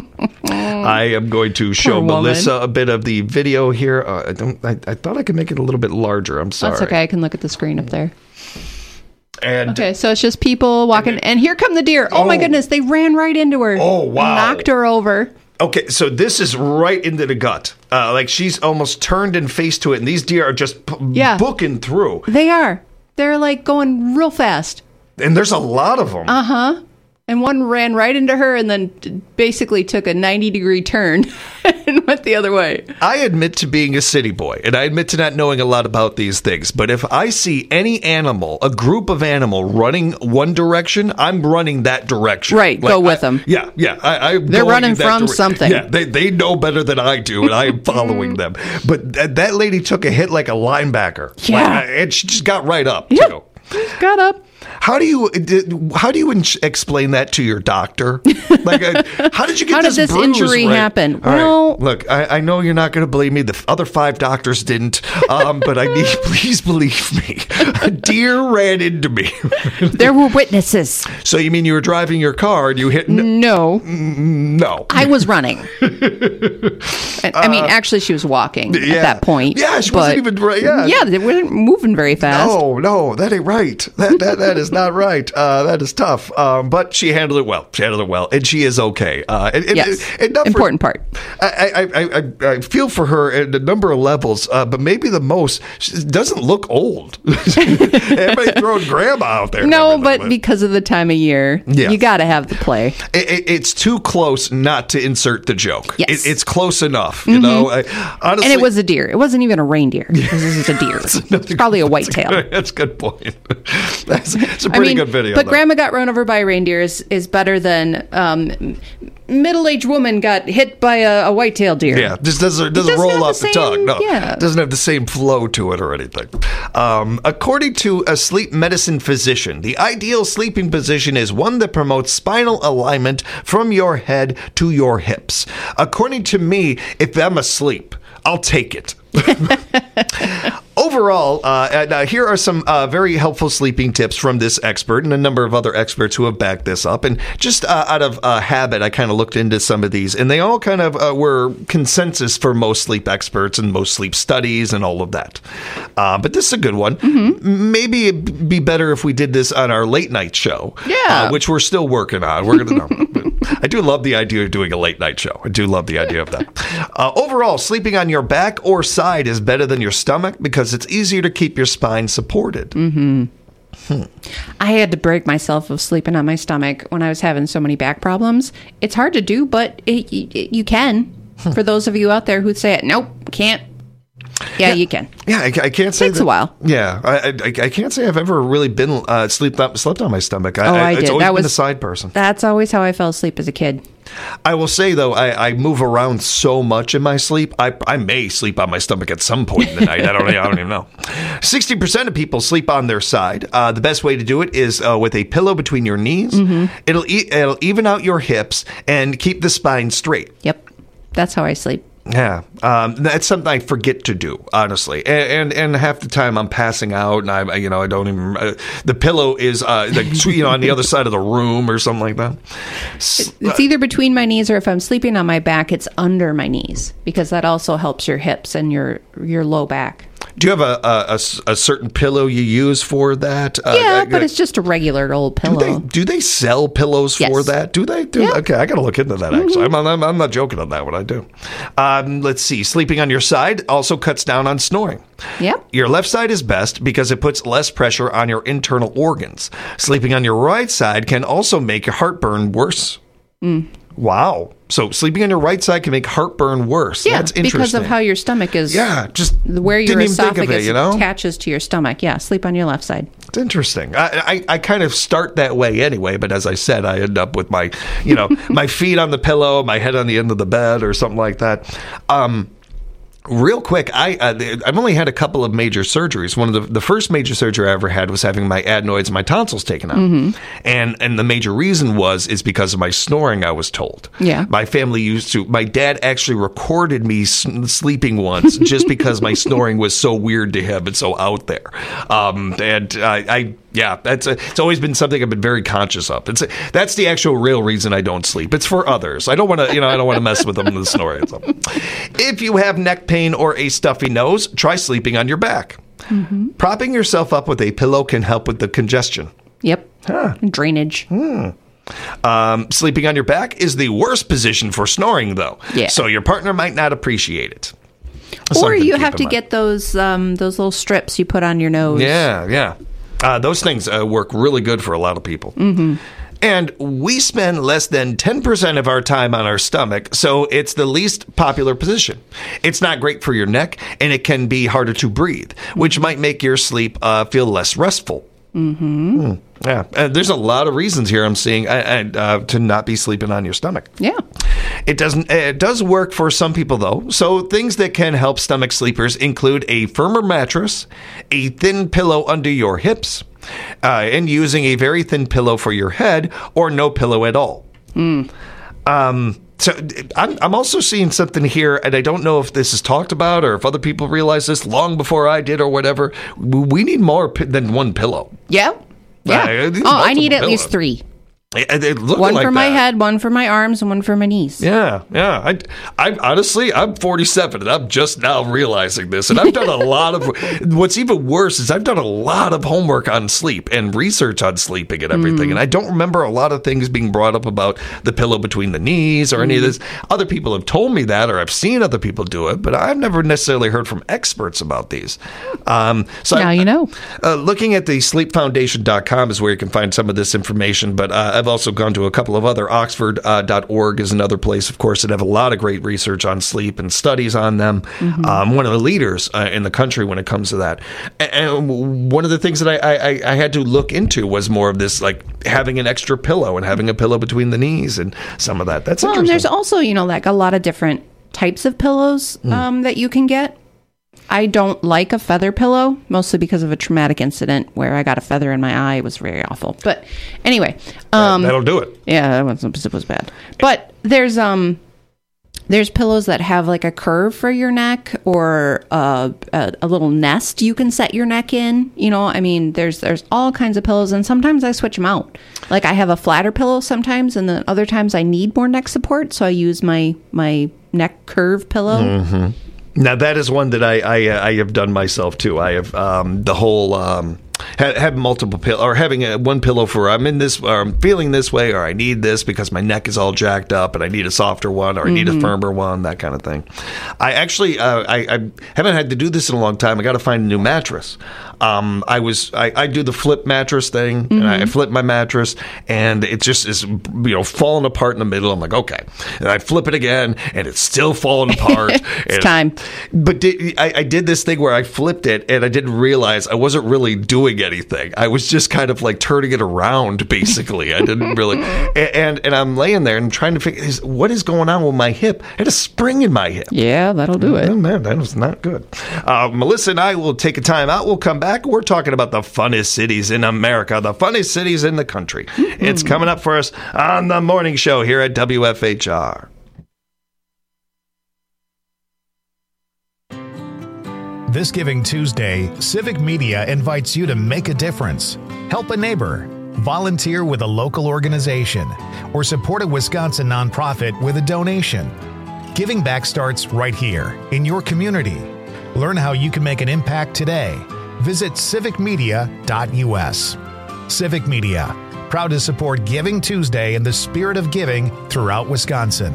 I am going to show Melissa a bit of the video here. I thought I could make it a little bit larger. I'm sorry. That's okay. I can look at the screen up there. And okay, so it's just people walking, and here come the deer. Oh my goodness, they ran right into her. Oh, wow. Knocked her over. Okay, so this is right into the gut. Like she's almost turned and face to it, and these deer are just booking through. They are. They're like going real fast. And there's a lot of them. Uh-huh. And one ran right into her and then basically took a 90-degree turn and went the other way. I admit to being a city boy, and I admit to not knowing a lot about these things. But if I see any animal, a group of animal running one direction, I'm running that direction. Right, go with them. Yeah. They're running from something. Yeah, they know better than I do, and I am following them. But that lady took a hit like a linebacker. Yeah. And she just got right up, yep. too. Got up. How do you explain that to your doctor? Like, how did you get this bruise injury happen? All well, right. Look, I know you're not going to believe me. The other 5 doctors didn't, but please believe me. A deer ran into me. There were witnesses. So you mean you were driving your car and you hit? No. I was running. I mean, actually, she was walking at that point. Yeah, she wasn't even right. Yeah, they weren't moving very fast. No, that ain't right. That is not right. That is tough. But she handled it well. And she is okay. Yes. Important part. I feel for her at a number of levels, but maybe the most, she doesn't look old. Everybody throwing Grandma out there. No, but because of the time of year, you got to have the play. It's too close not to insert the joke. Yes. It's close enough, you know. Honestly, and it was a deer. It wasn't even a reindeer. This is a deer. It's probably a whitetail. That's a good point. It's a pretty good video. But Grandma got run over by a reindeer is better than middle-aged woman got hit by a white-tailed deer. Yeah, just doesn't roll off the tongue. No, yeah. Doesn't have the same flow to it or anything. According to a sleep medicine physician, the ideal sleeping position is one that promotes spinal alignment from your head to your hips. According to me, if I'm asleep, I'll take it. Overall, here are some very helpful sleeping tips from this expert and a number of other experts who have backed this up. And just out of habit, I kind of looked into some of these, and they all kind of were consensus for most sleep experts and most sleep studies and all of that. But this is a good one. Mm-hmm. Maybe it'd be better if we did this on our late night show, which we're still working on. We're going to. I do love the idea of doing a late night show. I do love the idea of that. Overall, sleeping on your back or side is better than your stomach because it's easier to keep your spine supported. Mm-hmm. I had to break myself of sleeping on my stomach when I was having so many back problems. It's hard to do, but you can. For those of you out there who say, nope, can't. Yeah, you can. Yeah, I can't say Takes a while. Yeah, I can't say I've ever really been slept on my stomach. I did. It's always been a side person. That's always how I fell asleep as a kid. I will say, though, I move around so much in my sleep, I may sleep on my stomach at some point in the night. I don't even know. 60% of people sleep on their side. The best way to do it is with a pillow between your knees. It'll even out your hips and keep the spine straight. Yep. That's how I sleep. Yeah, that's something I forget to do, honestly, and half the time I'm passing out, and I don't even. The pillow is on the other side of the room or something like that. It's either between my knees, or if I'm sleeping on my back, it's under my knees, because that also helps your hips and your low back. Do you have a certain pillow you use for that? But it's just a regular old pillow. Do they sell pillows for that? Do they? Yeah. Okay, I got to look into that, actually. I'm not joking on that one. I do. Let's see. Sleeping on your side also cuts down on snoring. Yep. Your left side is best because it puts less pressure on your internal organs. Sleeping on your right side can also make your heartburn worse. Wow. So sleeping on your right side can make heartburn worse. Yeah, that's interesting. because of how your stomach is. Yeah, just where your didn't even think of esophagus it, attaches to your stomach. Yeah, sleep on your left side. It's interesting. I kind of start that way anyway, but as I said, I end up with my, my feet on the pillow, my head on the end of the bed or something like that. Real quick, I've only had a couple of major surgeries. One of the first major surgery I ever had was having my adenoids and my tonsils taken out. And the major reason is because of my snoring, I was told. Yeah. My family my dad actually recorded me sleeping once just because my snoring was so weird to him and so out there. It's always been something I've been very conscious of. That's the actual real reason I don't sleep. It's for others. I don't want to, mess with them in the snoring. So. If you have neck pain or a stuffy nose, try sleeping on your back. Propping yourself up with a pillow can help with the congestion. Yep. Drainage. Sleeping on your back is the worst position for snoring, though. Yeah. So your partner might not appreciate it. Or you have to get those little strips you put on your nose. Yeah. Those things work really good for a lot of people. And we spend less than 10% of our time on our stomach, so it's the least popular position. It's not great for your neck, and it can be harder to breathe, which might make your sleep feel less restful. Yeah, there's a lot of reasons here I'm seeing to not be sleeping on your stomach. Yeah. It does work for some people, though. So things that can help stomach sleepers include a firmer mattress, a thin pillow under your hips, and using a very thin pillow for your head, or no pillow at all. So I'm also seeing something here, and I don't know if this is talked about or if other people realize this long before I did or whatever. We need more than one pillow. Yeah. I need at least 3. One for my head, one for my arms, and one for my knees. Yeah. I honestly, I'm 47, and I'm just now realizing this. And I've done a lot of. What's even worse is I've done a lot of homework on sleep and research on sleeping and everything. And I don't remember a lot of things being brought up about the pillow between the knees or any of this. Other people have told me that, or I've seen other people do it, but I've never necessarily heard from experts about these. So now you know. Looking at the sleepfoundation.com is where you can find some of this information, but I've also gone to a couple of other. Oxford.org is another place, of course, that have a lot of great research on sleep and studies on them. One of the leaders in the country when it comes to that. And one of the things that I had to look into was more of this, like having an extra pillow and having a pillow between the knees and some of that. That's interesting. And there's also, like a lot of different types of pillows that you can get. I don't like a feather pillow, mostly because of a traumatic incident where I got a feather in my eye. It was very awful. But anyway. That'll do it. Yeah, it was bad. But there's pillows that have like a curve for your neck or a little nest you can set your neck in. There's all kinds of pillows, and sometimes I switch them out. Like I have a flatter pillow sometimes, and then other times I need more neck support, so I use my neck curve pillow. Now, that is one that I have done myself, too. I have the whole have multiple pillows, or having one pillow for I'm in this, or I'm feeling this way, or I need this because my neck is all jacked up and I need a softer one, or I need a firmer one, that kind of thing. I actually I haven't had to do this in a long time. I got to find a new mattress. I do the flip mattress thing, and I flip my mattress, and it just is falling apart in the middle. I'm like, okay, and I flip it again, and it's still falling apart. It's time. But I did this thing where I flipped it, and I didn't realize I wasn't really doing anything. anything. I was just kind of like turning it around, basically. I didn't really. And I'm laying there and trying to figure what is going on with my hip. I had a spring in my hip. Yeah, that'll do it. Oh, man, that was not good. Melissa and I will take a time out. We'll come back. We're talking about the funnest cities in America, the funnest cities in the country. It's coming up for us on the morning show here at WFHR. This Giving Tuesday, Civic Media invites you to make a difference, help a neighbor, volunteer with a local organization, or support a Wisconsin nonprofit with a donation. Giving back starts right here in your community. Learn how you can make an impact today. Visit civicmedia.us. Civic Media, proud to support Giving Tuesday in the spirit of giving throughout Wisconsin.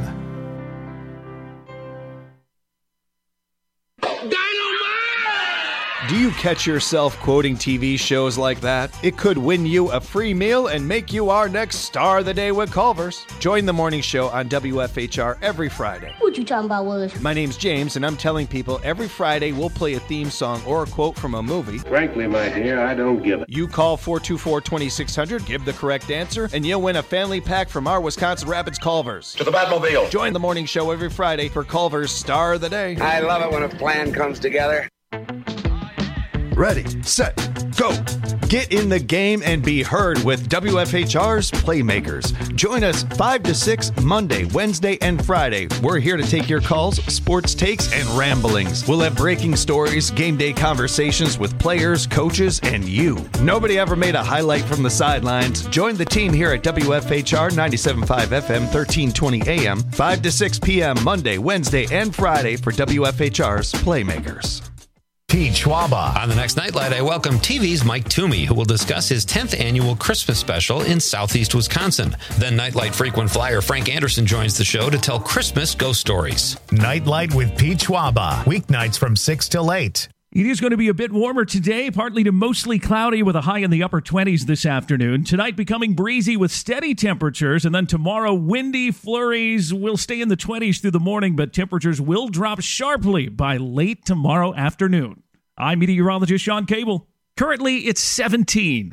Do you catch yourself quoting TV shows like that? It could win you a free meal and make you our next star of the day with Culver's. Join the morning show on WFHR every Friday. What you talking about, Willis? My name's James, and I'm telling people every Friday we'll play a theme song or a quote from a movie. Frankly, my dear, I don't give it. You call 424-2600, give the correct answer, and you'll win a family pack from our Wisconsin Rapids Culver's. To the Batmobile. Join the morning show every Friday for Culver's Star of the Day. I love it when a plan comes together. Ready, set, go. Get in the game and be heard with WFHR's Playmakers. Join us 5 to 6 Monday, Wednesday, and Friday. We're here to take your calls, sports takes, and ramblings. We'll have breaking stories, game day conversations with players, coaches, and you. Nobody ever made a highlight from the sidelines. Join the team here at WFHR 97.5 FM, 1320 AM, 5 to 6 p.m. Monday, Wednesday, and Friday for WFHR's Playmakers. Pete Schwaba. On the next Nightlight, I welcome TV's Mike Toomey, who will discuss his 10th annual Christmas special in Southeast Wisconsin. Then Nightlight frequent flyer Frank Anderson joins the show to tell Christmas ghost stories. Nightlight with Pete Schwaba. Weeknights from 6 till 8. It is going to be a bit warmer today, partly to mostly cloudy with a high in the upper 20s this afternoon. Tonight becoming breezy with steady temperatures, and then tomorrow windy flurries will stay in the 20s through the morning, but temperatures will drop sharply by late tomorrow afternoon. I'm meteorologist Sean Cable. Currently, it's 17.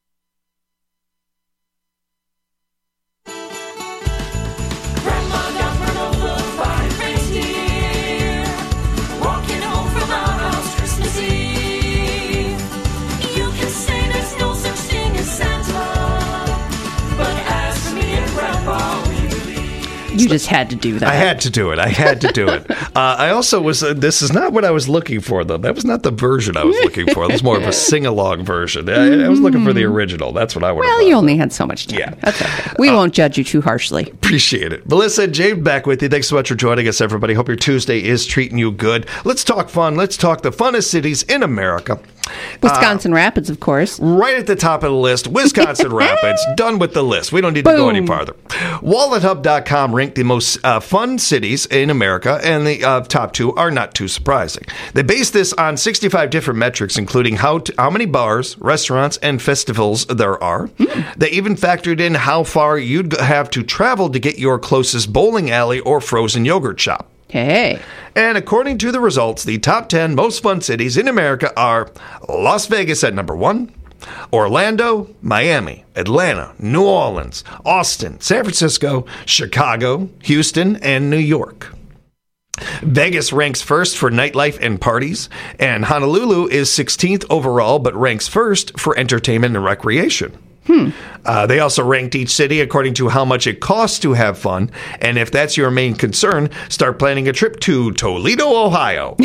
You just had to do that. I had to do it. I also was, this is not what I was looking for, though. That was not the version I was looking for. It was more of a sing-along version. I was looking for the original. That's what I would have Well, you only had so much time. Yeah. That's okay. We won't judge you too harshly. Appreciate it. Melissa and James back with you. Thanks so much for joining us, everybody. Hope your Tuesday is treating you good. Let's talk fun. Let's talk the funnest cities in America. Wisconsin Rapids, of course. Right at the top of the list, Wisconsin Rapids. Done with the list. We don't need to go any farther. WalletHub.com ranked the most fun cities in America, and the top two are not too surprising. They base this on 65 different metrics, including how many bars, restaurants, and festivals there are. They even factored in how far you'd have to travel to get your closest bowling alley or frozen yogurt shop. Hey. And according to the results, the top 10 most fun cities in America are Las Vegas at number 1, Orlando, Miami, Atlanta, New Orleans, Austin, San Francisco, Chicago, Houston, and New York. Vegas ranks first for nightlife and parties, and Honolulu is 16th overall, but ranks first for entertainment and recreation. They also ranked each city according to how much it costs to have fun, and if that's your main concern, start planning a trip to Toledo, Ohio.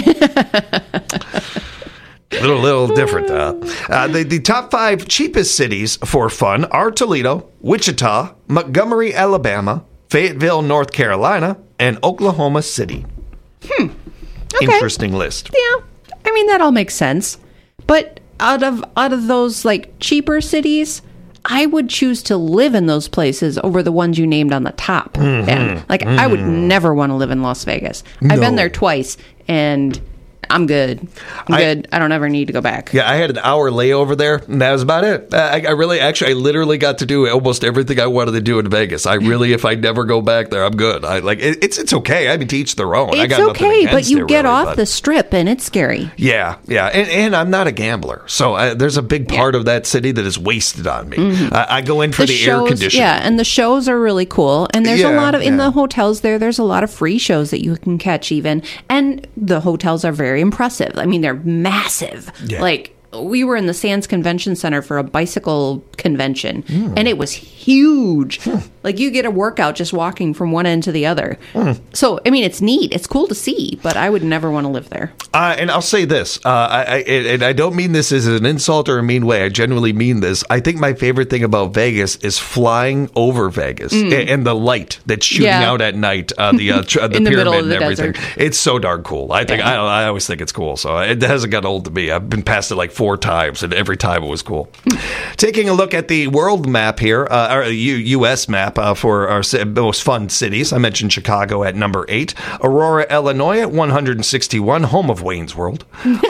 Little different. The top 5 cheapest cities for fun are Toledo, Wichita, Montgomery, Alabama, Fayetteville, North Carolina, and Oklahoma City. Okay. Interesting list. Yeah, I mean that all makes sense. But out of those like cheaper cities, I would choose to live in those places over the ones you named on the top. And I would never want to live in Las Vegas. I've been there twice, and I'm good. I'm good. I don't ever need to go back. Yeah, I had an hour layover there, and that was about it. I literally got to do almost everything I wanted to do in Vegas. If I never go back there, I'm good. It's okay. I mean, to each their own. It's I got nothing okay, against but you it, get really, off the strip, and it's scary. Yeah, and I'm not a gambler, so there's a big part of that city that is wasted on me. Mm-hmm. I go in for the air conditioning. Yeah, and the shows are really cool, and there's a lot of in the hotels there's a lot of free shows that you can catch even, and the hotels are very impressive. I mean, they're massive. Yeah. Like, we were in the Sands Convention Center for a bicycle convention, and it was huge. Like, you get a workout just walking from one end to the other. So, I mean, it's neat. It's cool to see, but I would never want to live there. And I'll say this, and I don't mean this as an insult or a mean way. I genuinely mean this. I think my favorite thing about Vegas is flying over Vegas and the light that's shooting out at night, the in the middle pyramid of the and everything. desert. It's so darn cool. I always think it's cool. So it hasn't got old to me. I've been past it like 4 times, and every time it was cool. Taking a look at the world map here, our U.S. map for our most fun cities. I mentioned Chicago at number 8, Aurora, Illinois at 161, home of Wayne's World.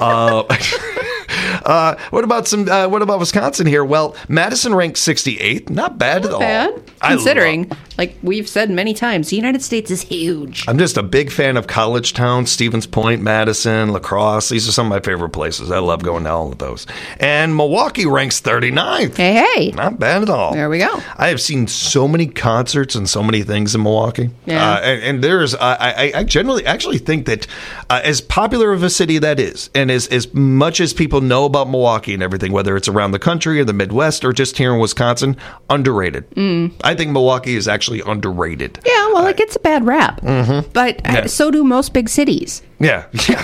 What about Wisconsin here? Well, Madison ranked 68th. Not bad at all. Bad, considering, like we've said many times, the United States is huge. I'm just a big fan of college towns, Stevens Point, Madison, La Crosse. These are some of my favorite places. I love going to all of those. And Milwaukee ranks 39th. Hey. Not bad at all. There we go. I have seen so many concerts and so many things in Milwaukee. Yeah. And there's, I generally actually think that as popular of a city that is, and as much as people know about Milwaukee and everything, whether it's around the country or the Midwest or just here in Wisconsin, underrated. I think Milwaukee is actually underrated. Yeah, well, it gets a bad rap. But so do most big cities. Yeah.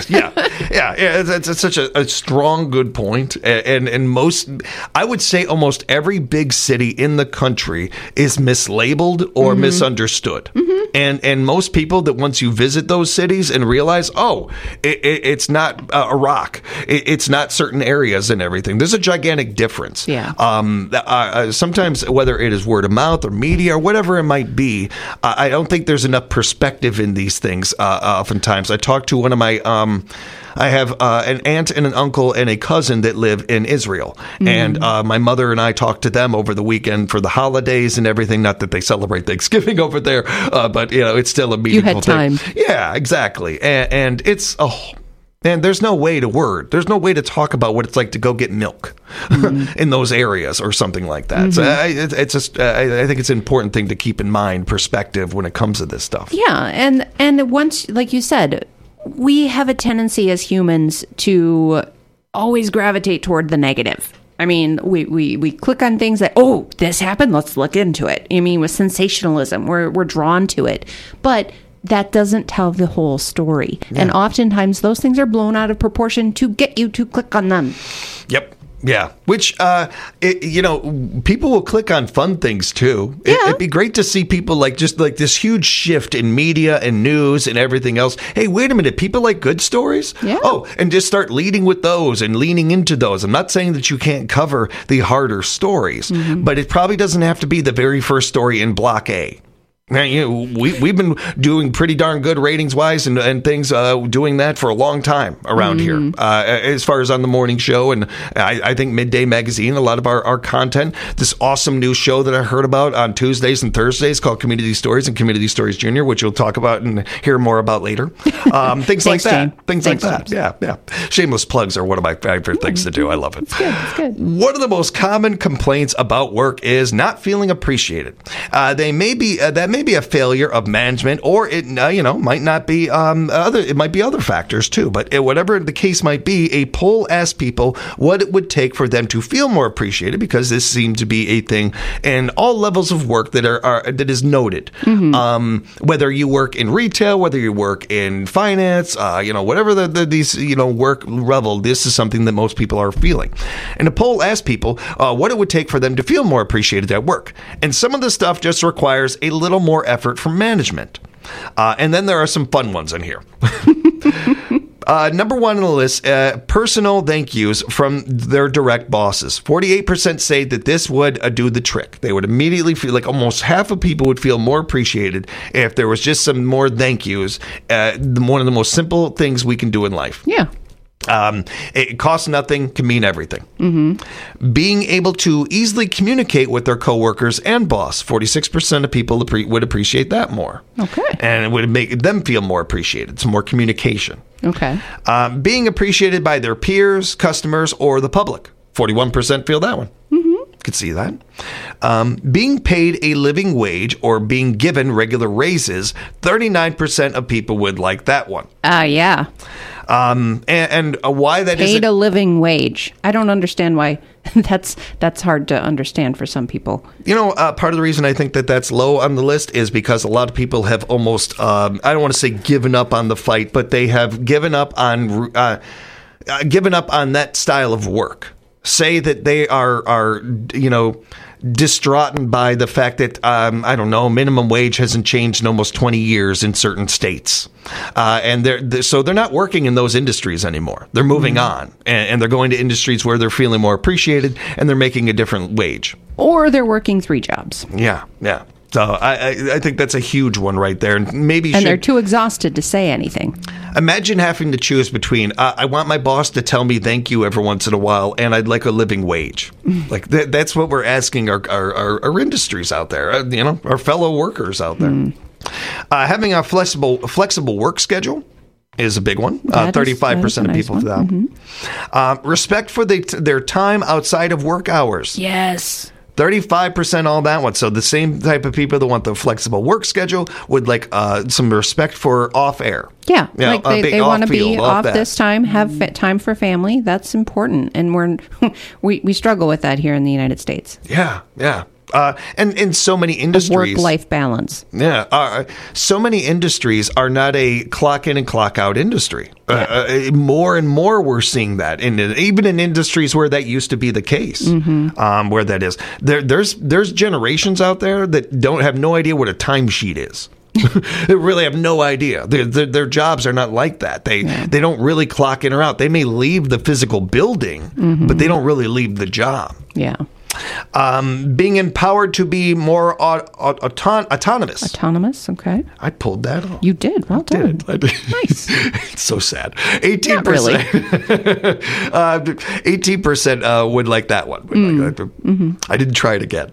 It's such a strong, good point. And most, I would say almost every big city in the country is mislabeled or misunderstood. And most people that once you visit those cities and realize, it's not a rock. It's not certain areas and everything. There's a gigantic difference. Yeah. Sometimes whether it is word of mouth or media or whatever it might be, I don't think there's enough perspective in these things. Oftentimes, I talk to one of my, I have an aunt and an uncle and a cousin that live in Israel. And my mother and I talked to them over the weekend for the holidays and everything. Not that they celebrate Thanksgiving over there, but, it's still a meaningful thing. You had time. Yeah, exactly. And it's, man, there's no way to talk about what it's like to go get milk in those areas or something like that. So I think it's an important thing to keep in mind, perspective when it comes to this stuff. Yeah, and once, like you said, we have a tendency as humans to always gravitate toward the negative. I mean, we click on things that, this happened, let's look into it. I mean, with sensationalism, we're drawn to it. But that doesn't tell the whole story. Yeah. And oftentimes those things are blown out of proportion to get you to click on them. Yep. Yeah, which, people will click on fun things, too. It'd be great to see people like this huge shift in media and news and everything else. Hey, wait a minute. People like good stories? Yeah. Oh, and just start leading with those and leaning into those. I'm not saying that you can't cover the harder stories, but it probably doesn't have to be the very first story in Block A. Man, we've been doing pretty darn good ratings-wise and things, doing that for a long time around here, as far as on the morning show. And I think Midday Magazine, a lot of our content, this awesome new show that I heard about on Tuesdays and Thursdays called Community Stories and Community Stories Junior, which we'll talk about and hear more about later. Things like that. James. Things like that. Yeah. Shameless plugs are one of my favorite things to do. I love it. It's good. One of the most common complaints about work is not feeling appreciated. That may be a failure of management, or it might not be it might be other factors too. But whatever the case might be, a poll asked people what it would take for them to feel more appreciated, because this seems to be a thing in all levels of work that is noted. Whether you work in retail, whether you work in finance, whatever these work level, this is something that most people are feeling. And the poll asked people what it would take for them to feel more appreciated at work. And some of the stuff just requires a little more effort from management. And then there are some fun ones in here. Number one on the list, personal thank yous from their direct bosses. 48% say that this would do the trick. They would immediately feel like almost half of people would feel more appreciated if there was just some more thank yous. One of the most simple things we can do in life. Yeah. It costs nothing, can mean everything. Mm-hmm. Being able to easily communicate with their coworkers and boss. 46% of people would appreciate that more. Okay. And it would make them feel more appreciated. Some more communication. Okay. Being appreciated by their peers, customers, or the public. 41% feel that one. Could see that. Being paid a living wage or being given regular raises, 39% of people would like that one. Yeah. And why that is paid a living wage. I don't understand why that's hard to understand for some people. You know, part of the reason I think that that's low on the list is because a lot of people have almost, I don't want to say given up on the fight, but they have given up on that style of work. Say that they are distraught by the fact that, I don't know, minimum wage hasn't changed in almost 20 years in certain states. And so they're not working in those industries anymore. They're moving on, and they're going to industries where they're feeling more appreciated, and they're making a different wage. Or they're working 3 jobs. Yeah. So I think that's a huge one right there. And they're too exhausted to say anything. Imagine having to choose between, I want my boss to tell me thank you every once in a while, and I'd like a living wage. Like that's what we're asking our industries out there, our fellow workers out there. Having a flexible work schedule is a big one. 35% of people for that. Respect for their time outside of work hours. Yes. 35% all that one. So the same type of people that want the flexible work schedule would like some respect for off air. Yeah, like they want to be off that. this time, have time for family. That's important, and we struggle with that here in the United States. Yeah. And in so many industries, work-life balance. Yeah, so many industries are not a clock in and clock out industry. More and more, we're seeing that, even in industries where that used to be the case. Where that is, there's generations out there that have no idea what a timesheet is. They really have no idea. Their jobs are not like that. They don't really clock in or out. They may leave the physical building, but they don't really leave the job. Yeah. Being empowered to be more autonomous. Autonomous, okay. I pulled that off. You did. Well done. I did. Nice. It's so sad. 18%. Not really. 18% would like that one. I didn't try it again.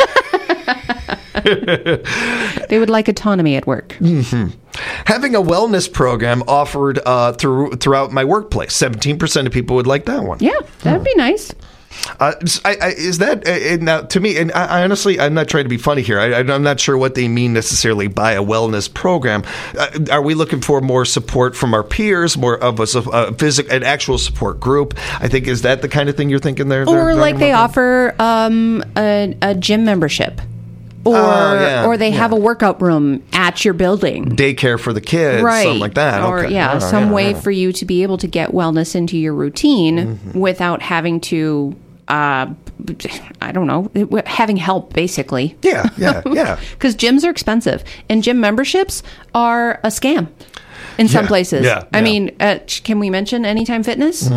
They would like autonomy at work. Having a wellness program offered throughout my workplace. 17% of people would like that one. Yeah, that'd be nice. Is that now to me? And I honestly, I'm not trying to be funny here. I'm not sure what they mean necessarily by a wellness program. Are we looking for more support from our peers, more of an actual support group? I think is that the kind of thing you're thinking there? Or like they offer a gym membership. Or they have a workout room at your building. Daycare for the kids, right. Something like that. Or, some way for you to be able to get wellness into your routine without having to, I don't know, having help, basically. Yeah. Because gyms are expensive, and gym memberships are a scam. In some places. I mean, can we mention Anytime Fitness?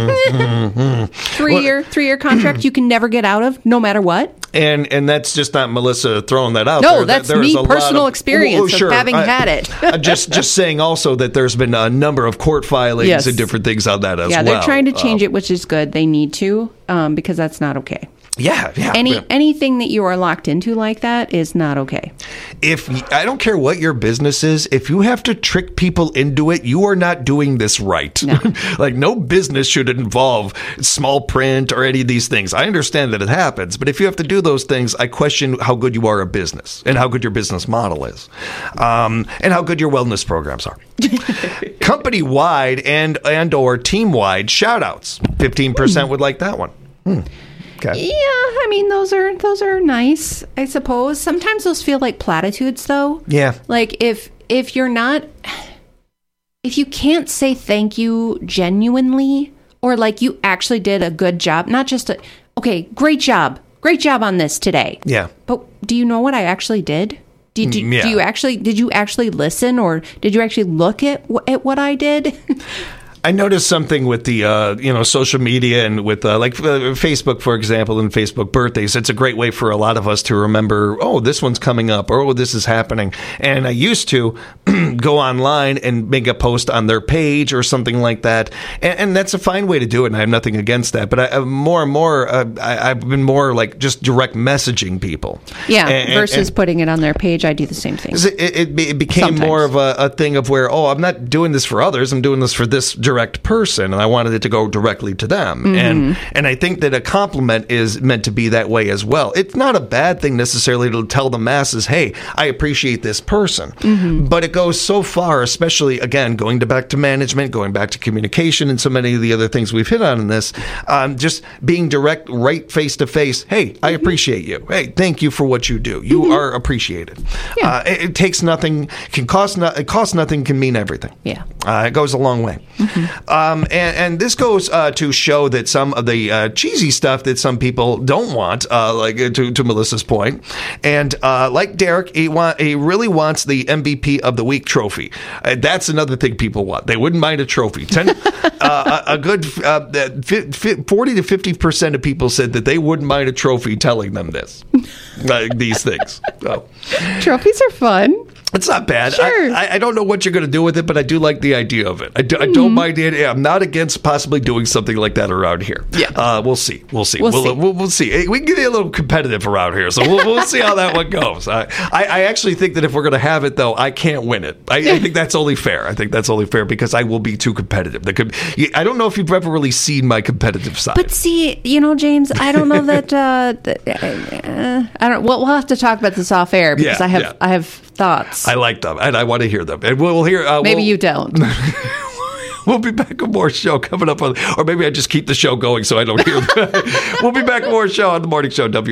3-year contract you can never get out of, no matter what. And that's just not Melissa throwing that out. No, that's me personal experience of having had it. just saying also that there's been a number of court filings and different things on that as well. Yeah, they're trying to change it, which is good. They need to, because that's not okay. Yeah. Anything that you are locked into like that is not okay. I don't care what your business is, if you have to trick people into it, you are not doing this right. No. Like no business should involve small print or any of these things. I understand that it happens, but if you have to do those things, I question how good you are a business and how good your business model is, and how good your wellness programs are. Company-wide and or team-wide shout-outs. 15% would like that one. Okay. Yeah, I mean those are nice, I suppose. Sometimes those feel like platitudes, though. Yeah. Like if you can't say thank you genuinely, or like you actually did a good job, not just great job on this today. Yeah. But do you know what I actually did? Did you actually listen, or did you actually look at what I did? I noticed something with the social media and with Facebook, for example, and Facebook birthdays. It's a great way for a lot of us to remember, oh, this one's coming up, or oh, this is happening. And I used to go online and make a post on their page or something like that, and that's a fine way to do it, and I have nothing against that. But I've been more like just direct messaging people. Yeah, versus putting it on their page. I do the same thing. It became sometimes more of a thing of where, oh, I'm not doing this for others, I'm doing this for this direct person, and I wanted it to go directly to them. Mm-hmm. And I think that a compliment is meant to be that way as well. It's not a bad thing necessarily to tell the masses, hey, I appreciate this person. Mm-hmm. But it goes so far, especially, again, going back to management, going back to communication, and so many of the other things we've hit on in this, just being direct, right face to face, hey, I appreciate you. Hey, thank you for what you do. You are appreciated. Yeah. It takes nothing, it costs nothing, can mean everything. Yeah. It goes a long way. Mm-hmm. And this goes to show that some of the cheesy stuff that some people don't want, like to Melissa's point. And like Derek, he really wants the MVP of the Week trophy. That's another thing people want. They wouldn't mind a trophy. A good 40 to 50% of people said that they wouldn't mind a trophy telling them this, these things. So. Trophies are fun. It's not bad. Sure. I don't know what you're going to do with it, but I do like the idea of it. I don't mind it. I'm not against possibly doing something like that around here. Yeah. We'll see. We'll see. We'll see. Hey, we can get a little competitive around here, so we'll see how that one goes. I actually think that if we're going to have it, though, I can't win it. I think that's only fair. I think that's only fair because I will be too competitive. I don't know if you've ever really seen my competitive side. But see, James, I don't know that. I don't. Well, we'll have to talk about this off air because I have thoughts. I like them, and I want to hear them. And we'll hear. Maybe you don't. We'll be back with more show coming up, or maybe I just keep the show going so I don't hear them. We'll be back with more show on the morning show.